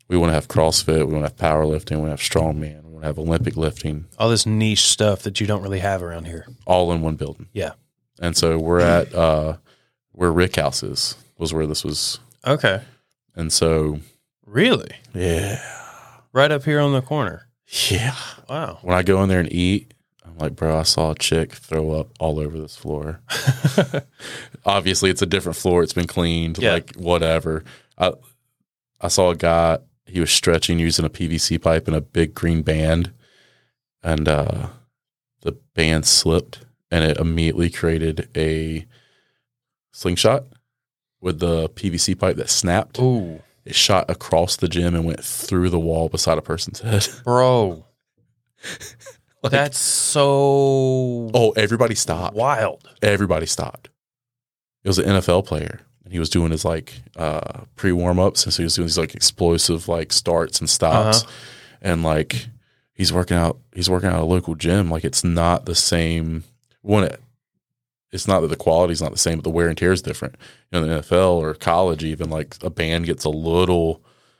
We want to have CrossFit. We want to have powerlifting. We want to have strongman. We want to have Olympic lifting. All this niche stuff that you don't really have around here. All in one building. Yeah. And so we're at where Rick House is, was where this was. Okay. And so. Really? Yeah. Right up here on the corner. Yeah. Wow. When I go in there and eat, I'm like, bro, I saw a chick throw up all over this floor. Obviously, it's a different floor. It's been cleaned, like whatever. I saw a guy, he was stretching using a PVC pipe in a big green band, and the band slipped, and it immediately created a slingshot with the PVC pipe that snapped. Ooh. It shot across the gym and went through the wall beside a person's head. Bro. That's so everybody stopped. Wild. Everybody stopped. It was an NFL player, and he was doing his pre-warm-ups, and so he was doing these like explosive like starts and stops, and like he's working out at a local gym. Like it's not the same. It's not that the quality's not the same, but the wear and tear is different. You know, the NFL or college, even like a band gets a little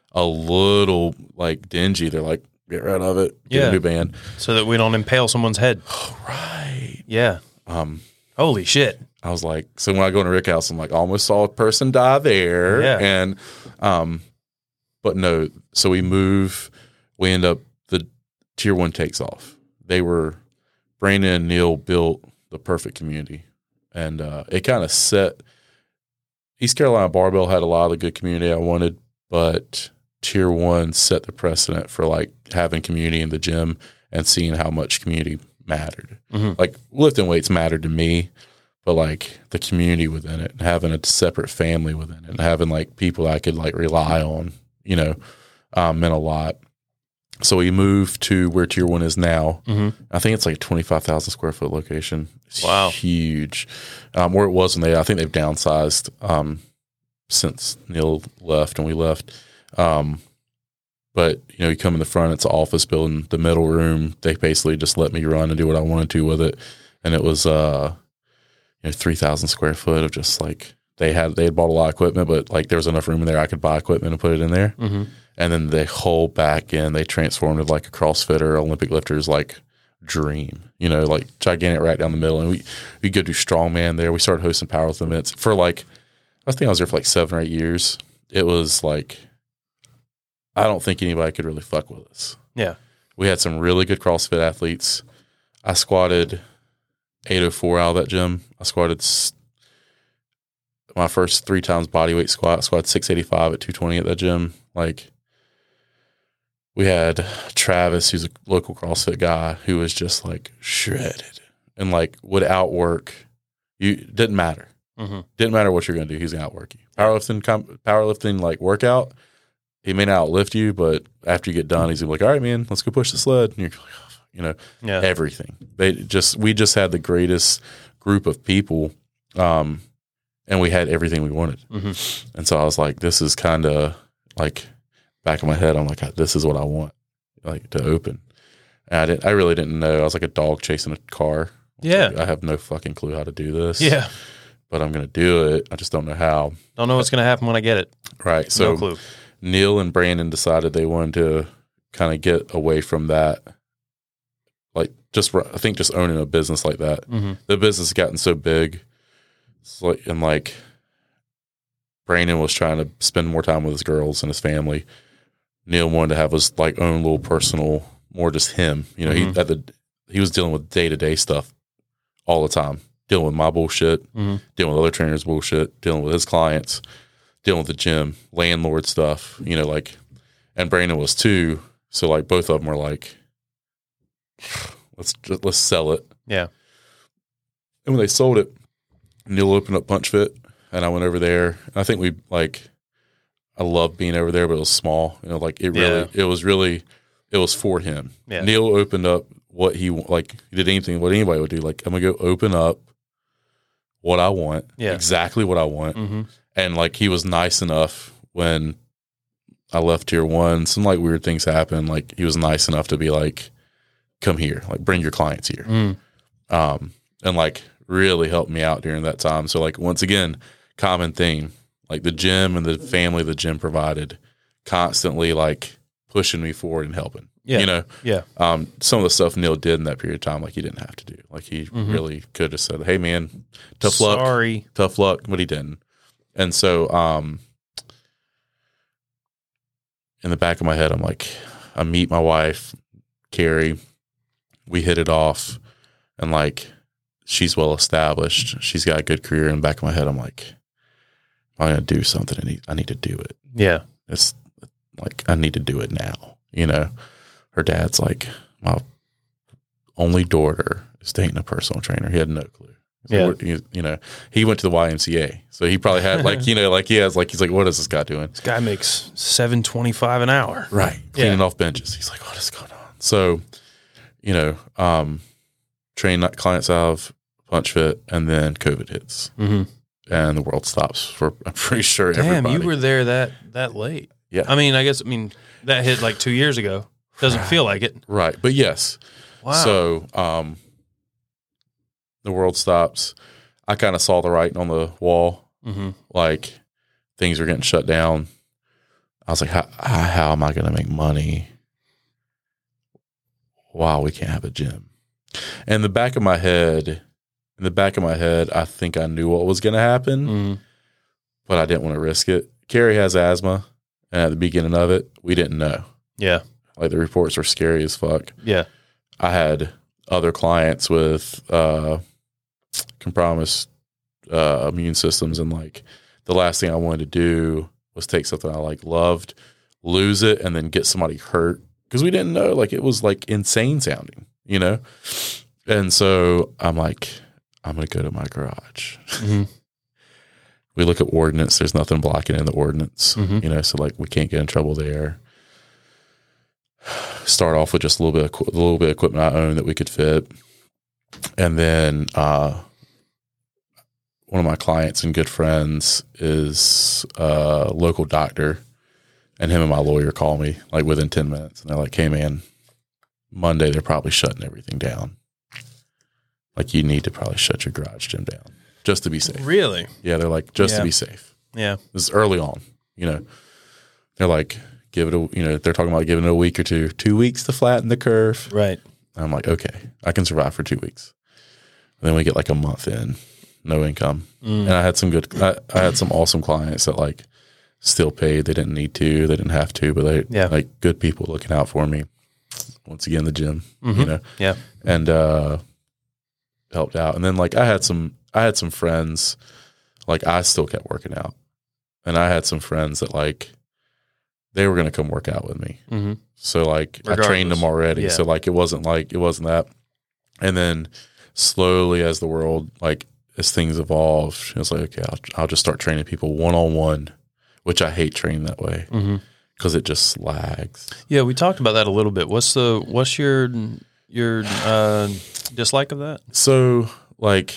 like dingy. They're like, get rid of it, get a new band, so that we don't impale someone's head. Oh, right. Yeah. Holy shit. I was like, so when I go into Rick House, I'm like, almost saw a person die there. Yeah. And, but no, so we end up, the tier 1 takes off. Brandon and Neil built the perfect community. And it kind of set, East Carolina Barbell had a lot of the good community I wanted, but tier 1 set the precedent for like having community in the gym and seeing how much community mattered. Mm-hmm. Like lifting weights mattered to me, but like the community within it, and having a separate family within it, and having like people I could like rely on, you know, meant a lot. So we moved to where tier 1 is now. Mm-hmm. I think it's like a 25,000 square foot location. It's huge. Where it was I think they've downsized since Neil left and we left. But, you know, you come in the front, it's an office building. The middle room, they basically just let me run and do what I wanted to with it. And it was, 3,000 square foot of just like, they had bought a lot of equipment, but like there was enough room in there I could buy equipment and put it in there. Mm-hmm. And then the whole back end, they transformed it like a CrossFitter, Olympic lifter's like dream, you know, like gigantic right down the middle. And we go do strongman there. We started hosting powerlifting events for like, I think I was there for like 7 or 8 years. It was like, I don't think anybody could really fuck with us. Yeah. We had some really good CrossFit athletes. I squatted 804 out of that gym. I squatted my first 3 times bodyweight squat. I squatted 685 at 220 at that gym. Like, we had Travis, who's a local CrossFit guy, who was just like shredded and like would outwork you. Didn't matter. Mm-hmm. Didn't matter what you're going to do. He's going to outwork you. Powerlifting like workout. He may not outlift you, but after you get done, he's gonna be like, all right, man, let's go push the sled. And you're like, you know, everything. We just had the greatest group of people. And we had everything we wanted. Mm-hmm. And so I was like, this is kind of like back in my head. I'm like, this is what I want, like to open. And I really didn't know. I was like a dog chasing a car. Like, I have no fucking clue how to do this. Yeah. But I'm going to do it. I just don't know how. Don't know what's going to happen when I get it. Right. So no clue. Neil and Brandon decided they wanted to kind of get away from that. Like I think just owning a business like that. Mm-hmm. The business has gotten so big. It's like Brandon was trying to spend more time with his girls and his family. Neil wanted to have his like own little personal, more just him. You know, mm-hmm. he was dealing with day-to-day stuff all the time. Dealing with my bullshit, mm-hmm. dealing with other trainers' bullshit, dealing with his clients, dealing with the gym, landlord stuff, you know, like, and Brandon was too. So like both of them were like, let's sell it. Yeah. And when they sold it, Neil opened up Punch Fit and I went over there. And I think I loved being over there, but it was small. You know, like it was for him. Yeah. Neil opened up he did anything, what anybody would do. Like, I'm going to go open up what I want, exactly what I want. Mm-hmm. And like, he was nice enough when I left tier 1, some like weird things happened. Like, he was nice enough to be like, come here, like bring your clients here. Mm. And like really helped me out during that time. So like, once again, common theme, like the gym and the family the gym provided constantly like pushing me forward and helping. Yeah. You know? Yeah. Some of the stuff Neil did in that period of time, like he didn't have to do. Like he really could have said, "Hey man, tough luck, but he didn't." And so, in the back of my head, I'm like, I meet my wife, Carrie, we hit it off, and like, she's well established. She's got a good career. In the back of my head, I'm like, I'm going to do something. I need to do it. Yeah. It's like, I need to do it now. You know, her dad's like, my only daughter is dating a personal trainer. He had no clue. So you know, he went to the YMCA, so he probably had like, you know, like he has like, he's like, what is this guy doing? This guy makes $7.25 an hour. Right. Cleaning off benches. He's like, what is going on? So, you know, train clients out of Punch Fit, and then COVID hits, and the world stops for, I'm pretty sure, everybody. You were there that late. Yeah. I mean, that hit like 2 years ago. Doesn't feel like it. Right. But yes. Wow. So, the world stops. I kind of saw the writing on the wall. Like, things are getting shut down. I was like, how am I going to make money while we can't have a gym? And in the back of my head, I think I knew what was going to happen, but I didn't want to risk it. Carrie has asthma, and at the beginning of it, we didn't know. Yeah. Like, the reports were scary as fuck. Yeah. I had other clients with compromised immune systems, and like, the last thing I wanted to do was take something I like loved, lose it, and then get somebody hurt, because we didn't know. Like, it was like insane sounding, you know? And so I'm like, I'm going to go to my garage. We look at ordinance. There's nothing blocking in the ordinance, you know, so like, we can't get in trouble there. Start off with just a little bit of equipment I own that we could fit. And then, one of my clients and good friends is a local doctor, and him and my lawyer call me like within 10 minutes. And they're like, hey man, Monday, they're probably shutting everything down. Like, you need to probably shut your garage gym down just to be safe. Really? Yeah. They're like, just to be safe. Yeah. This is early on, you know, they're like, they're talking about giving it a week or 2 weeks to flatten the curve. Right. And I'm like, okay, I can survive for 2 weeks. And then we get like a month in, no income. And I had I had some awesome clients that like still paid. They didn't need to, they didn't have to, but they like good people looking out for me. Once again, the gym, you know? Yeah. And, helped out. And then like, I had some friends, like I still kept working out, and I had some friends that like, they were going to come work out with me. So like, regardless, I trained them already. Yeah. So like, it wasn't that. And then slowly, as the world, like, as things evolved, it was like, okay, I'll just start training people one-on-one, which I hate training that way because it just lags. Yeah. We talked about that a little bit. What's your dislike of that? So like,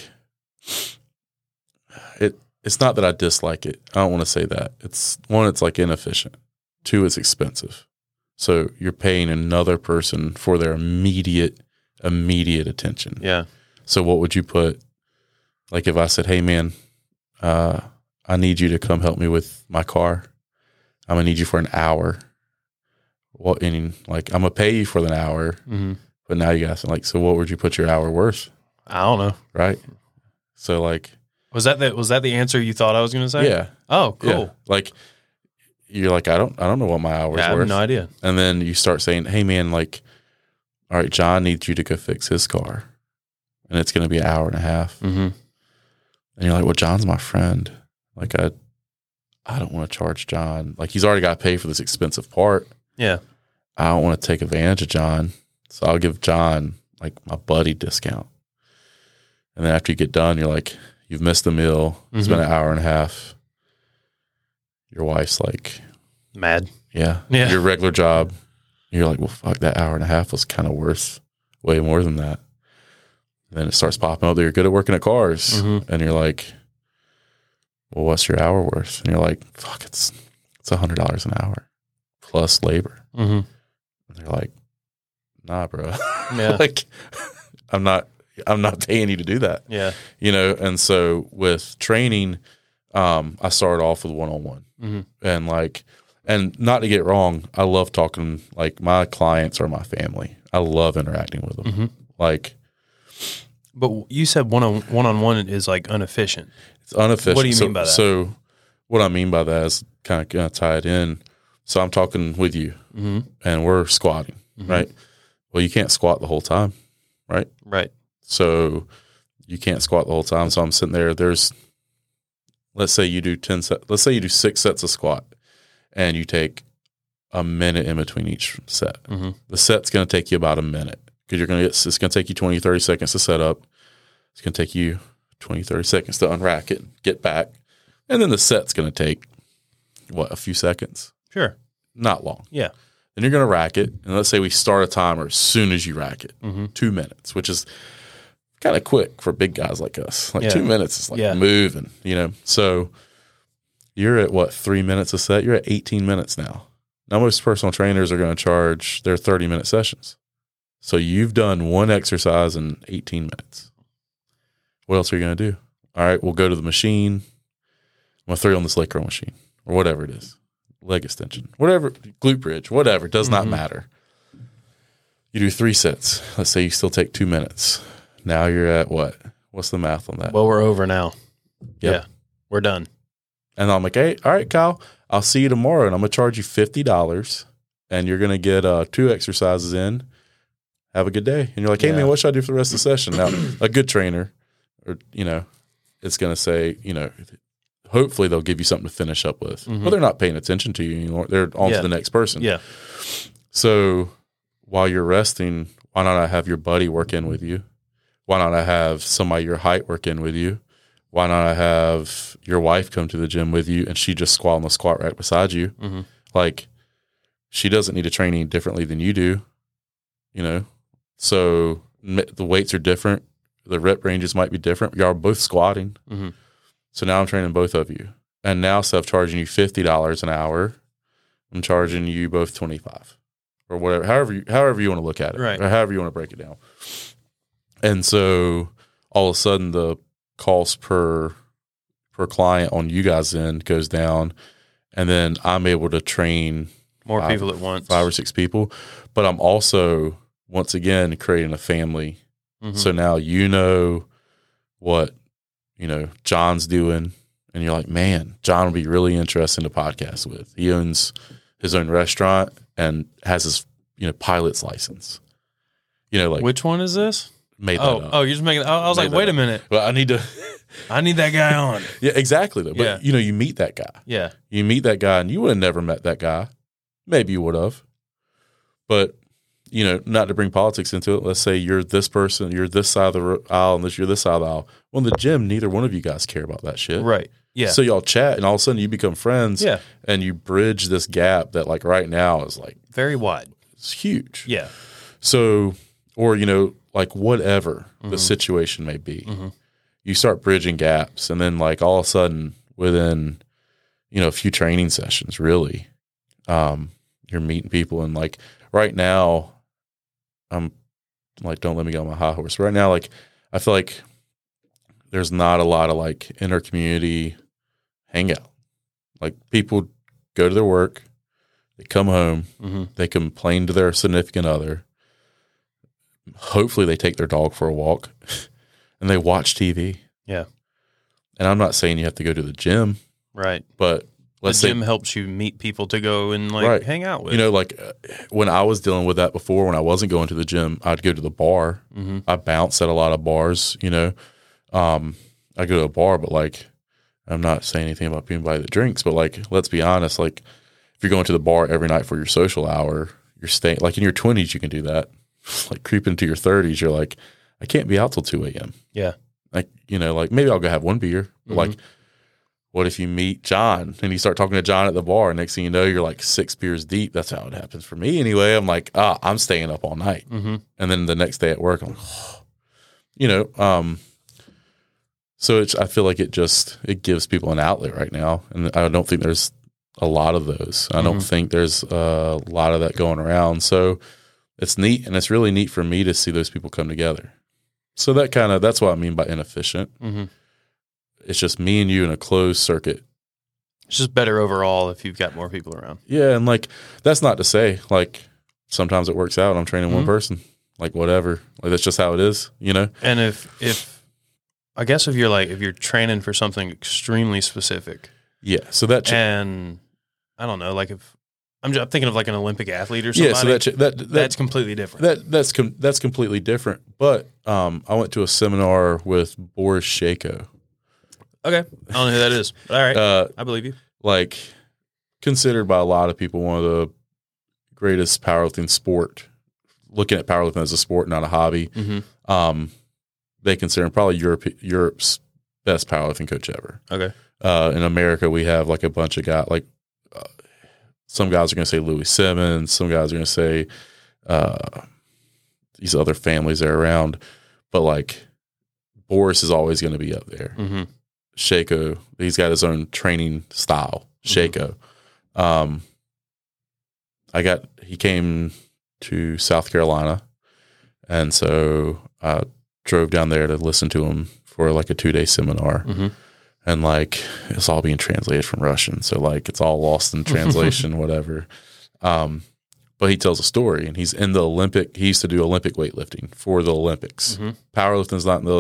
it's not that I dislike it. I don't want to say that. It's like inefficient. 2, it's expensive. So you're paying another person for their immediate attention. Yeah. So what would you put? Like, if I said, hey man, I need you to come help me with my car. I'm gonna need you for an hour. What? And like, I'm gonna pay you for the hour, but now you got to like, so what would you put your hour worth? I don't know. Right. So like, was that the answer you thought I was gonna say? Yeah. Oh, cool. Yeah. Like, you're like, I don't know what my hour's worth. I have no idea. And then you start saying, hey man, like, all right, John needs you to go fix his car, and it's going to be an hour and a half. And you're like, well, John's my friend. Like, I don't want to charge John. Like, he's already got to pay for this expensive part. Yeah. I don't want to take advantage of John. So I'll give John like my buddy discount. And then after you get done, you're like, you've missed the meal. It's been an hour and a half. Your wife's like, mad. Yeah. Your regular job. You're like, well, fuck, that hour and a half was kind of worth way more than that. And then it starts popping up that you're good at working at cars. And you're like, well, what's your hour worth? And you're like, fuck, it's $100 an hour plus labor. And they're like, nah, bro. Yeah. Like, I'm not paying you to do that. Yeah. You know, and so with training, I started off with one-on-one. And like, And not to get wrong, I love talking, like my clients are my family. I love interacting with them. Mm-hmm. Like, but you said one-on-one is like inefficient. it's inefficient. What do you mean by that? So what I mean by that is kind of going to tie it in. So I'm talking with you Mm-hmm. and we're squatting, Mm-hmm. right? Well, you can't squat the whole time, right? Right. So you can't squat the whole time. So I'm sitting there. Let's say you do 6 sets of squat, and you take a minute in between each set. Mm-hmm. The set's going to take you about a minute because it's going to take you 20, 30 seconds to set up. It's going to take you 20, 30 seconds to unrack it, get back, and then the set's going to take a few seconds. Sure. Not long. Yeah. Then you're going to rack it, and let's say we start a timer as soon as you rack it, Mm-hmm. 2 minutes, which is kind of quick for big guys like us. Like Yeah. 2 minutes is like Yeah. moving, So you're at 3 minutes a set? You're at 18 minutes now. Now most personal trainers are going to charge their 30-minute sessions. So you've done one exercise in 18 minutes. What else are you going to do? All right, we'll go to the machine. I'm going to throw you on this leg curl machine or whatever it is. Leg extension, whatever, glute bridge, whatever, does not matter. You do 3 sets. Let's say you still take 2 minutes. Now you're at what? What's the math on that? Well, we're over now. Yep. Yeah. We're done. And I'm like, hey, all right, Kyle, I'll see you tomorrow, and I'm going to charge you $50, and you're going to get 2 exercises in. Have a good day. And you're like, hey, man, what should I do for the rest of the session? Now, a good trainer, or it's going to say, hopefully they'll give you something to finish up with. Mm-hmm. But they're not paying attention to you anymore. They're on to the next person. Yeah. So while you're resting, why not I have your buddy work in with you? Why not I have somebody your height work in with you? Why not I have your wife come to the gym with you and she just squat on the squat rack beside you? Mm-hmm. Like, she doesn't need to train any differently than you do, So the weights are different. The rep ranges might be different. Y'all are both squatting. Mm-hmm. So now I'm training both of you. And now instead of charging you $50 an hour, I'm charging you both $25 or whatever, however you want to look at it, right? Or however you want to break it down. And so all of a sudden the cost per client on you guys' end goes down, and then I'm able to train more people at once, 5 or 6 people. But I'm also once again creating a family. Mm-hmm. So now what John's doing, and you're like, man, John will be really interesting to podcast with. He owns his own restaurant and has his pilot's license. Which one is this? Made that up. Oh, you're just making. I was like, wait a minute. Well, I need that guy on. Yeah, exactly. Though. But you meet that guy. Yeah, you meet that guy, and you would have never met that guy. Maybe you would have, but not to bring politics into it. Let's say you're this person, you're this side of the aisle, and you're this side of the aisle. Well, in the gym, neither one of you guys care about that shit, right? Yeah. So y'all chat, and all of a sudden you become friends. Yeah. And you bridge this gap that, like, right now is like very wide. It's huge. Yeah. So, or like whatever the situation may be, you start bridging gaps, and then like all of a sudden within a few training sessions, really, you're meeting people, and like right now, I'm like, don't let me go on my high horse. Right now, like I feel like there's not a lot of like inter-community hangout. Like people go to their work, they come home, they complain to their significant other. Hopefully they take their dog for a walk and they watch TV. Yeah. And I'm not saying you have to go to the gym. Right. But let's say the gym helps you meet people to go and like hang out with. Like when I was dealing with that before, when I wasn't going to the gym, I'd go to the bar. I bounce at a lot of bars, I go to a bar, but like, I'm not saying anything about anybody that drinks, but like, let's be honest. Like if you're going to the bar every night for your social hour, you're staying like in your 20s, you can do that. Like creeping into your 30s, you're like, I can't be out till 2 a.m. Yeah. Like, like maybe I'll go have one beer. But like, what if you meet John and you start talking to John at the bar? And next thing you know, you're like 6 beers deep. That's how it happens for me anyway. I'm like, I'm staying up all night. And then the next day at work, I'm like, so I feel like it gives people an outlet right now. And I don't think there's a lot of those. I don't think there's a lot of that going around. So it's neat, and it's really neat for me to see those people come together. So that's what I mean by inefficient. It's just me and you in a closed circuit It's just better overall if you've got more people around. Yeah, and like that's not to say like sometimes it works out. I'm training one person, like whatever. Like that's just how it is, you know. And if I guess if you're training for something extremely specific, yeah. So that and I don't know, like if I'm thinking of like an Olympic athlete or somebody. Yeah, so that's completely different. That's completely different. But I went to a seminar with Boris Shako. Okay, I don't know who that is. But all right, I believe you. Like considered by a lot of people one of the greatest powerlifting sport. Looking at powerlifting as a sport, not a hobby. Mm-hmm. They consider him probably Europe's best powerlifting coach ever. Okay. In America, we have like a bunch of guys. Like some guys are going to say Louis Simmons. Some guys are going to say these other families that are around. But like Boris is always going to be up there. Mm-hmm. Shako, he's got his own training style. Shako. He came to South Carolina, and so I drove down there to listen to him for like a 2-day seminar. Mm-hmm. And like it's all being translated from Russian, so like it's all lost in translation, whatever. But he tells a story, and he's in the Olympic. He used to do Olympic weightlifting for the Olympics. Mm-hmm. Powerlifting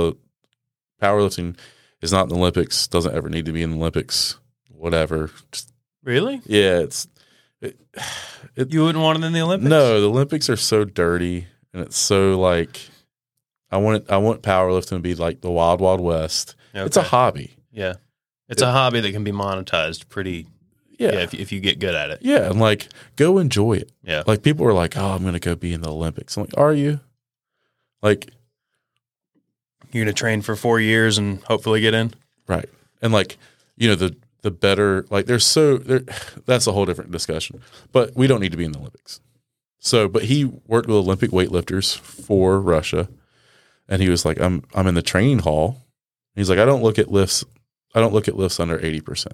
is not in the Olympics. Doesn't ever need to be in the Olympics. Whatever. Really? Yeah, you wouldn't want it in the Olympics? No, the Olympics are so dirty, and it's so like I want powerlifting to be like the Wild Wild West. Okay. It's a hobby. Yeah, it's a hobby that can be monetized pretty. Yeah, if you get good at it. Yeah, and like go enjoy it. Yeah, like people are like, "Oh, I'm going to go be in the Olympics." I'm like, "Are you?" Like, you're going to train for 4 years and hopefully get in, right? And like, you know, the better like that's a whole different discussion. But we don't need to be in the Olympics. So, but he worked with Olympic weightlifters for Russia, and he was like, "I'm in the training hall." He's like, I don't look at lifts under 80%.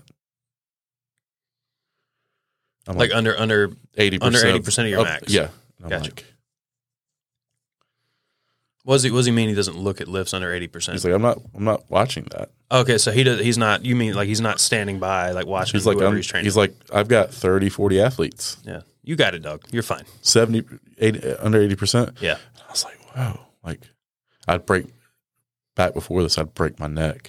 I'm like under 80% under 80% of your max. Yeah. Gotcha. Like, what does he mean he doesn't look at lifts under 80%? He's like, I'm not watching that. Okay, so he's not, you mean like he's not standing by like watching whoever he's training. He's like, I've got 30, 40 athletes. Yeah. You got it, Doug. You're fine. 70, 80, under 80%. Yeah. I was like, wow. Like back before this, I'd break my neck.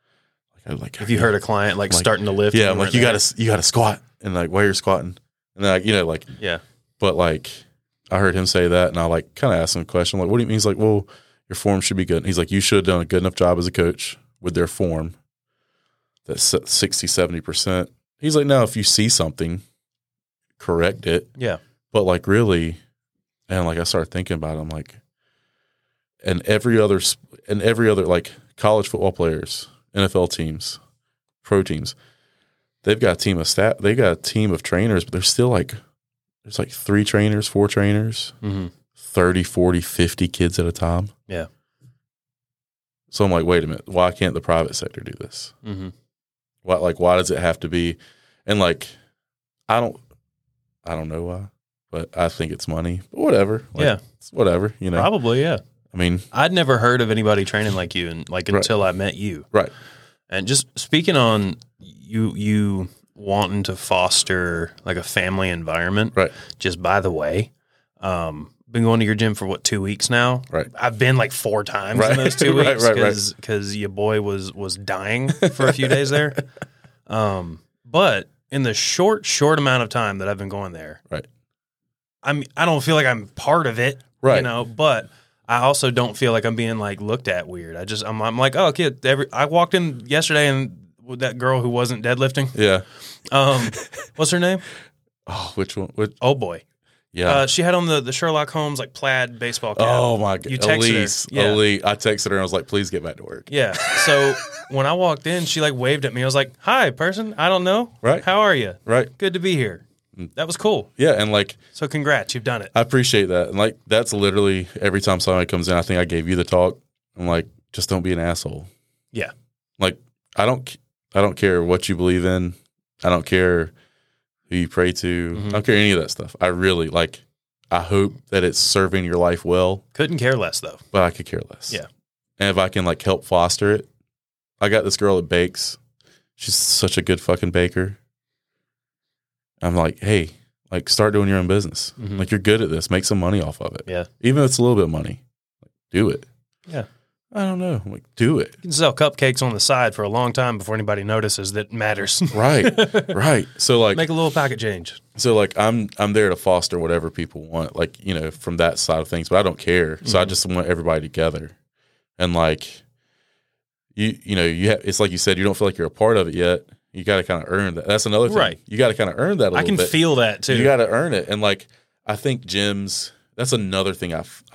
If you heard a client starting to lift, yeah, I'm like, you got to squat, and like while you're squatting, and then yeah. But like, I heard him say that, and I like kind of asked him a question, like, what do you mean? He's like, well, your form should be good. And he's like, you should have done a good enough job as a coach with their form. That's 60, 70%. He's like, now if you see something, correct it. Yeah. But like really, and like I started thinking about it, I'm like. And every other like college football players, NFL teams, pro teams, they've got a team of staff. They got a team of trainers, but there's still like there's like 3 trainers, 4 trainers, 30, 40, 50 kids at a time. Yeah. So I'm like, wait a minute, why can't the private sector do this? Mm-hmm. Why does it have to be? And like, I don't know why, but I think it's money. But whatever. Like, yeah. It's whatever. You know. Probably. Yeah. I mean, I'd never heard of anybody training like you, and like until I met you. Right. And just speaking on you wanting to foster like a family environment. Right. Just by the way, been going to your gym for 2 weeks now. Right. I've been like 4 times in those 2 weeks because your boy was dying for a few days there. But in the short amount of time that I've been going there, right. I don't feel like I'm part of it. Right. You know, but I also don't feel like I'm being like looked at weird. I'm like, oh, kid. I walked in yesterday and with that girl who wasn't deadlifting. Yeah. What's her name? Oh, which one? Oh boy. Yeah. She had on the Sherlock Holmes like plaid baseball cap. Oh my god. You texted her. Yeah. Elise. I texted her and I was like, please get back to work. Yeah. So when I walked in, she like waved at me. I was like, hi, person. I don't know. Right. How are you? Right. Good to be here. That was cool. Yeah, and like, so congrats, you've done it. I appreciate that, and like, that's literally every time somebody comes in. I think I gave you the talk. I'm like, just don't be an asshole. Yeah, like I don't care what you believe in. I don't care who you pray to. I don't care any of that stuff. I really like. I hope that it's serving your life well. Couldn't care less though. But I could care less. Yeah, and if I can like help foster it, I got this girl that bakes. She's such a good fucking baker. I'm like, hey, like start doing your own business. Mhm. Like you're good at this. Make some money off of it. Yeah. Even if it's a little bit of money, do it. Yeah. I don't know. I'm like, do it. You can sell cupcakes on the side for a long time before anybody notices that matters. Right. Right. So like, Make a little pocket change. so like I'm there to foster whatever people want, like, you know, from that side of things, but I don't care. So I just want everybody together. And like, you know, it's like you said, you don't feel like you're a part of it yet. You got to kind of earn that. That's another thing. Right. You got to kind of earn that a little I can bit. feel that too. You got to earn it. And like, I think gyms, that's another thing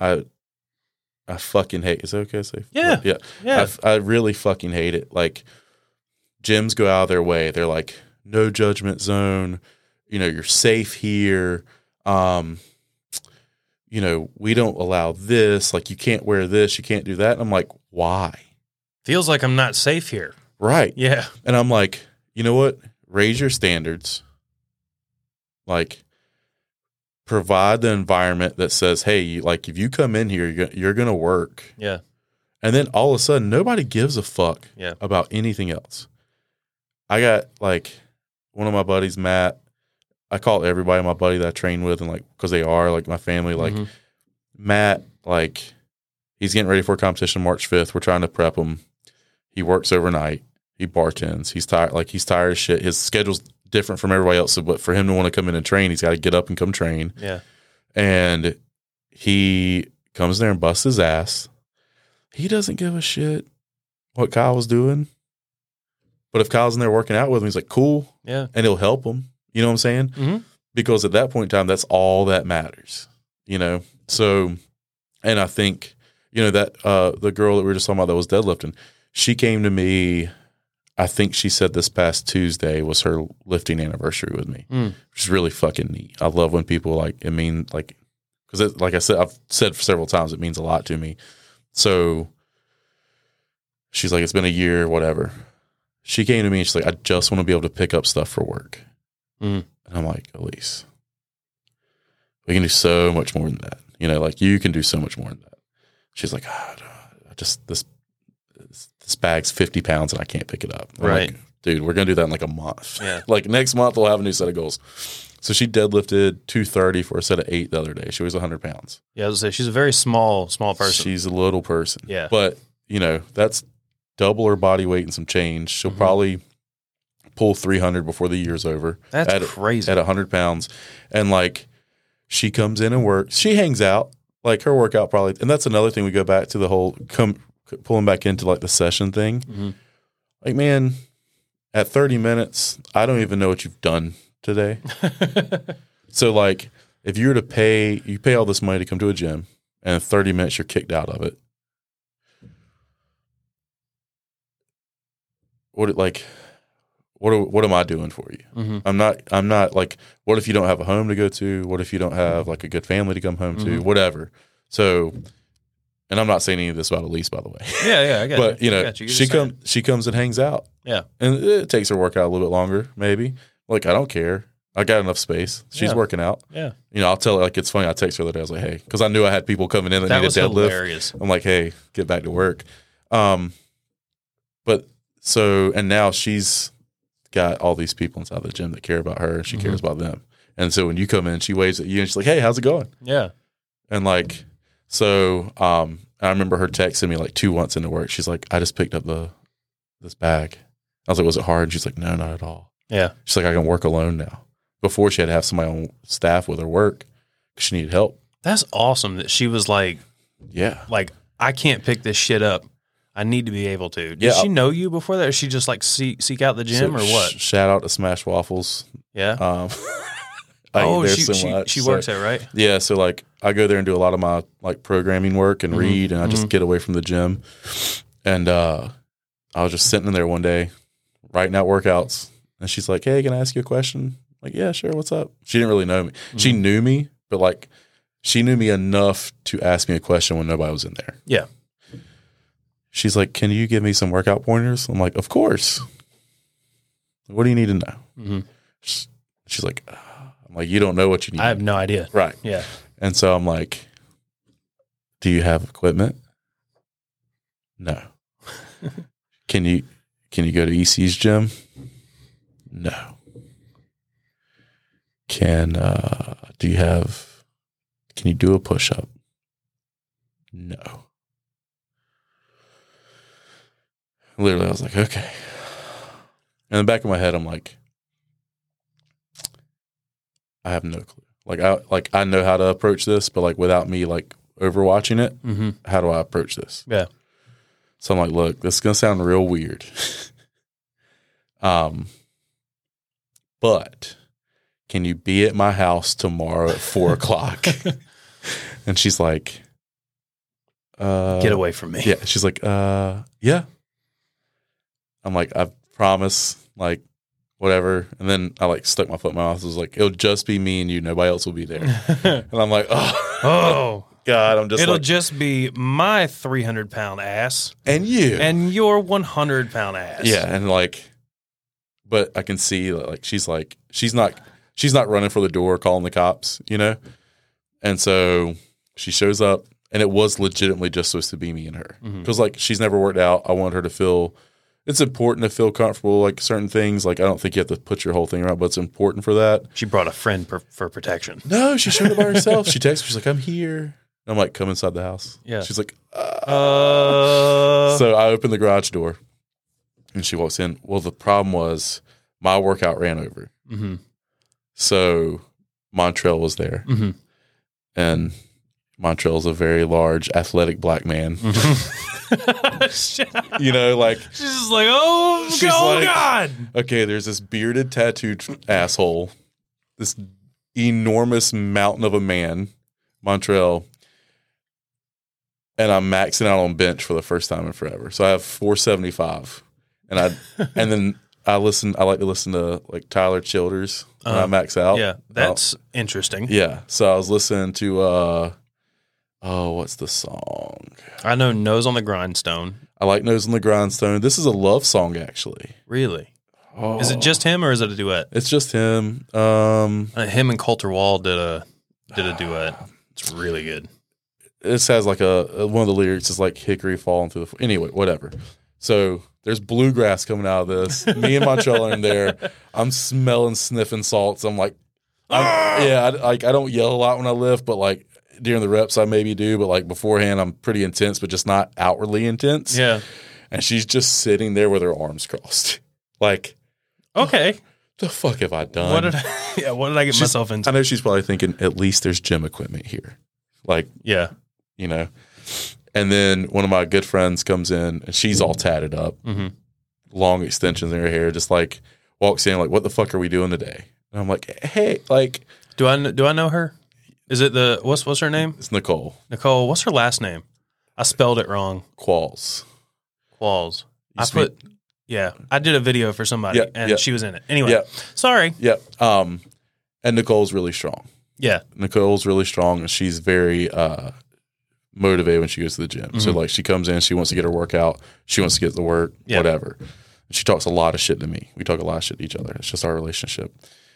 I fucking hate. Is it okay to say? Yeah. Yeah. Yeah. I really fucking hate it. Like, gyms go out of their way. They're like, no judgment zone. You know, you're safe here. You know, we don't allow this. Like, you can't wear this. You can't do that. And I'm like, why? Feels like I'm not safe here. Right. Yeah. And I'm like, you know what? Raise your standards. Like, provide the environment that says, hey, like if you come in here, you're going to work. Yeah. And then all of a sudden, nobody gives a fuck about anything else. I got like one of my buddies, Matt. I call everybody my buddy that I train with, and like because they are like my family. Like Matt, like he's getting ready for a competition March 5th. We're trying to prep him. He works overnight. He bartends. He's tired. Like he's tired of shit. His schedule's different from everybody else. But for him to want to come in and train, he's got to get up and come train. Yeah. And he comes there and busts his ass. He doesn't give a shit what Kyle was doing. But if Kyle's in there working out with him, he's like, cool. Yeah. And he'll help him. You know what I'm saying? Mm-hmm. Because at that point in time, that's all that matters. You know? So, and I think, you know, that the girl that we were just talking about that was deadlifting, she came to me, I think she said this past Tuesday was her lifting anniversary with me, which is really fucking neat. I love when people like, it mean like, because like I said, I've said several times, it means a lot to me. So she's like, it's been a year, whatever. She came to me and she's like, I just want to be able to pick up stuff for work. And I'm like, Elise, we can do so much more than that. You know, like you can do so much more than that. She's like, I just, this bag's 50 pounds and I can't pick it up. I'm right. like, dude, we're going to do that in like a month. Yeah. Like next month we'll have a new set of goals. So she deadlifted 230 for a set of 8 the other day. She weighs 100 pounds. Yeah, I was gonna say she's a very small person. She's a little person. Yeah. But, you know, that's double her body weight and some change. She'll probably pull 300 before the year's over. That's crazy. At 100 pounds. And like, she comes in and works. She hangs out. Like her workout probably, and that's another thing we go back to the whole pulling back into like the session thing. Like, man, at 30 minutes, I don't even know what you've done today. So like, if you were to you pay all this money to come to a gym and in 30 minutes you're kicked out of it. What am I doing for you? I'm not like, what if you don't have a home to go to? What if you don't have like a good family to come home to? Whatever. So, and I'm not saying any of this about Elise, by the way. Yeah, I got but you. You know, she comes and hangs out. Yeah. And it takes her workout a little bit longer, maybe. Like, I don't care. I got enough space. She's working out. Yeah. You know, I'll tell her, like, it's funny. I text her the other day. I was like, hey, because I knew I had people coming in that needed was deadlift. Hilarious. I'm like, hey, get back to work. But so, and now she's got all these people inside the gym that care about her and she cares about them. And so when you come in, she waves at you and she's like, hey, how's it going? Yeah. And like, so I remember her texting me like 2 months into work. She's like, I just picked up this bag. I was like, was it hard? And she's like, no, not at all. Yeah. She's like, I can work alone now. Before she had to have somebody on staff with her work because she needed help. That's awesome that she was like, yeah, like, I can't pick this shit up. I need to be able to. Did she know you before that? Or she just like seek out the gym or what? Shout out to Smash Waffles. Yeah. She works there, right? Yeah. So like I go there and do a lot of my like programming work and read, and I just get away from the gym. And I was just sitting in there one day writing out workouts, and she's like, hey, can I ask you a question? I'm like, yeah, sure. What's up? She didn't really know me. She knew me, but like she knew me enough to ask me a question when nobody was in there. Yeah. She's like, can you give me some workout pointers? I'm like, of course. What do you need to know? She's like, I'm like, you don't know what you need. I have no idea. Right. Yeah. And so I'm like, do you have equipment? No. Can you go to EC's gym? No. can you do a push-up? No. Literally, I was like, okay. In the back of my head, I'm like, I have no clue. I know how to approach this, but like without me like overwatching it, how do I approach this? Yeah. So I'm like, look, this is gonna sound real weird. But can you be at my house tomorrow at 4:00? And she's like, get away from me. Yeah. She's like, yeah. I'm like, I promise, like, whatever. And then I like stuck my foot in my mouth. I was like, it'll just be me and you. Nobody else will be there. And I'm like, oh God, I'm just it'll just be my 300-pound ass and you and your 100-pound ass. Yeah. And like, but I can see like, she's not running for the door calling the cops, you know? And so she shows up and it was legitimately just supposed to be me and her. Because like, she's never worked out. I want her to feel, it's important to feel comfortable, like certain things. Like, I don't think you have to put your whole thing around, but it's important for that. She brought a friend for protection. No, she showed up by herself. She texted me. She's like, I'm here. And I'm like, come inside the house. Yeah. She's like, So I opened the garage door and she walks in. Well, the problem was my workout ran over. So Montrell was there. And Montrell's a very large, athletic black man. You know, like she's just like, oh God. Okay, there's this bearded, tattooed asshole, this enormous mountain of a man, Montrell, and I'm maxing out on bench for the first time in forever. So I have 475, and then I like to listen to like Tyler Childers when I max out. Yeah, that's interesting. Yeah, so I was listening to what's the song? I know Nose on the Grindstone. I like Nose on the Grindstone. This is a love song, actually. Really? Oh. Is it just him or is it a duet? It's just him. Him and Coulter Wall did a duet. It's really good. This has like one of the lyrics is like hickory falling through the anyway, whatever. So there's bluegrass coming out of this. Me and Montrell are in there. I'm smelling, sniffing salts. I'm like, I don't yell a lot when I lift, but like during the reps I maybe do, but like beforehand I'm pretty intense, but just not outwardly intense. Yeah. And she's just sitting there with her arms crossed. Like, okay, the fuck have I done? What did I get myself into? I know she's probably thinking, at least there's gym equipment here. Like, yeah. You know? And then one of my good friends comes in and she's all tatted up, long extensions in her hair, just like walks in like, what the fuck are we doing today? And I'm like, hey, like. Do I know her? Is it what's her name? It's Nicole. Nicole, what's her last name? I spelled it wrong. Qualls. Yeah, I did a video for somebody and she was in it. Anyway, sorry. Yeah. And Nicole's really strong. Yeah. Nicole's really strong and she's very motivated when she goes to the gym. So like she comes in, she wants to get her workout, she wants to get to work, whatever. And she talks a lot of shit to me. We talk a lot of shit to each other. It's just our relationship.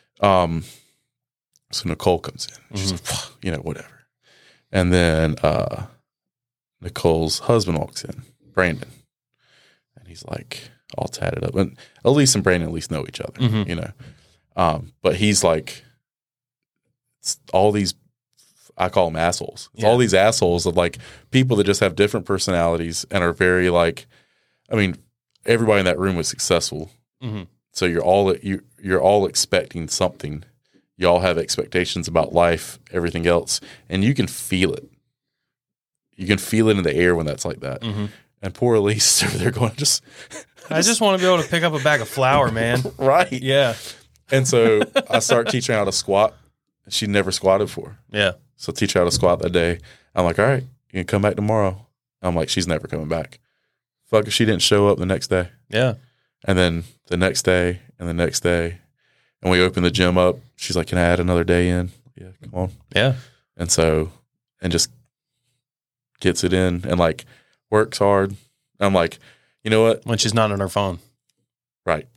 So Nicole comes in. She's like, whatever. And then Nicole's husband walks in, Brandon. And he's like all tatted up. And Elise and Brandon at least know each other, you know. But he's like, all these, I call them assholes. It's all these assholes of like people that just have different personalities and are very like, I mean, everybody in that room was successful. So you're all expecting something. You all have expectations about life, everything else, and you can feel it. You can feel it in the air when that's like that. And poor Elise over there going, I just want to be able to pick up a bag of flour, man. Right. Yeah. And so I start teaching her how to squat. She never squatted before. Yeah. So I teach her how to squat that day. I'm like, all right, you can come back tomorrow. I'm like, she's never coming back. Fuck if she didn't show up the next day. Yeah. And then the next day and the next day. And we open the gym up. She's like, can I add another day in? Yeah, come on. Yeah. And so, and just gets it in and like works hard. I'm like, you know what? When she's not on her phone. Right.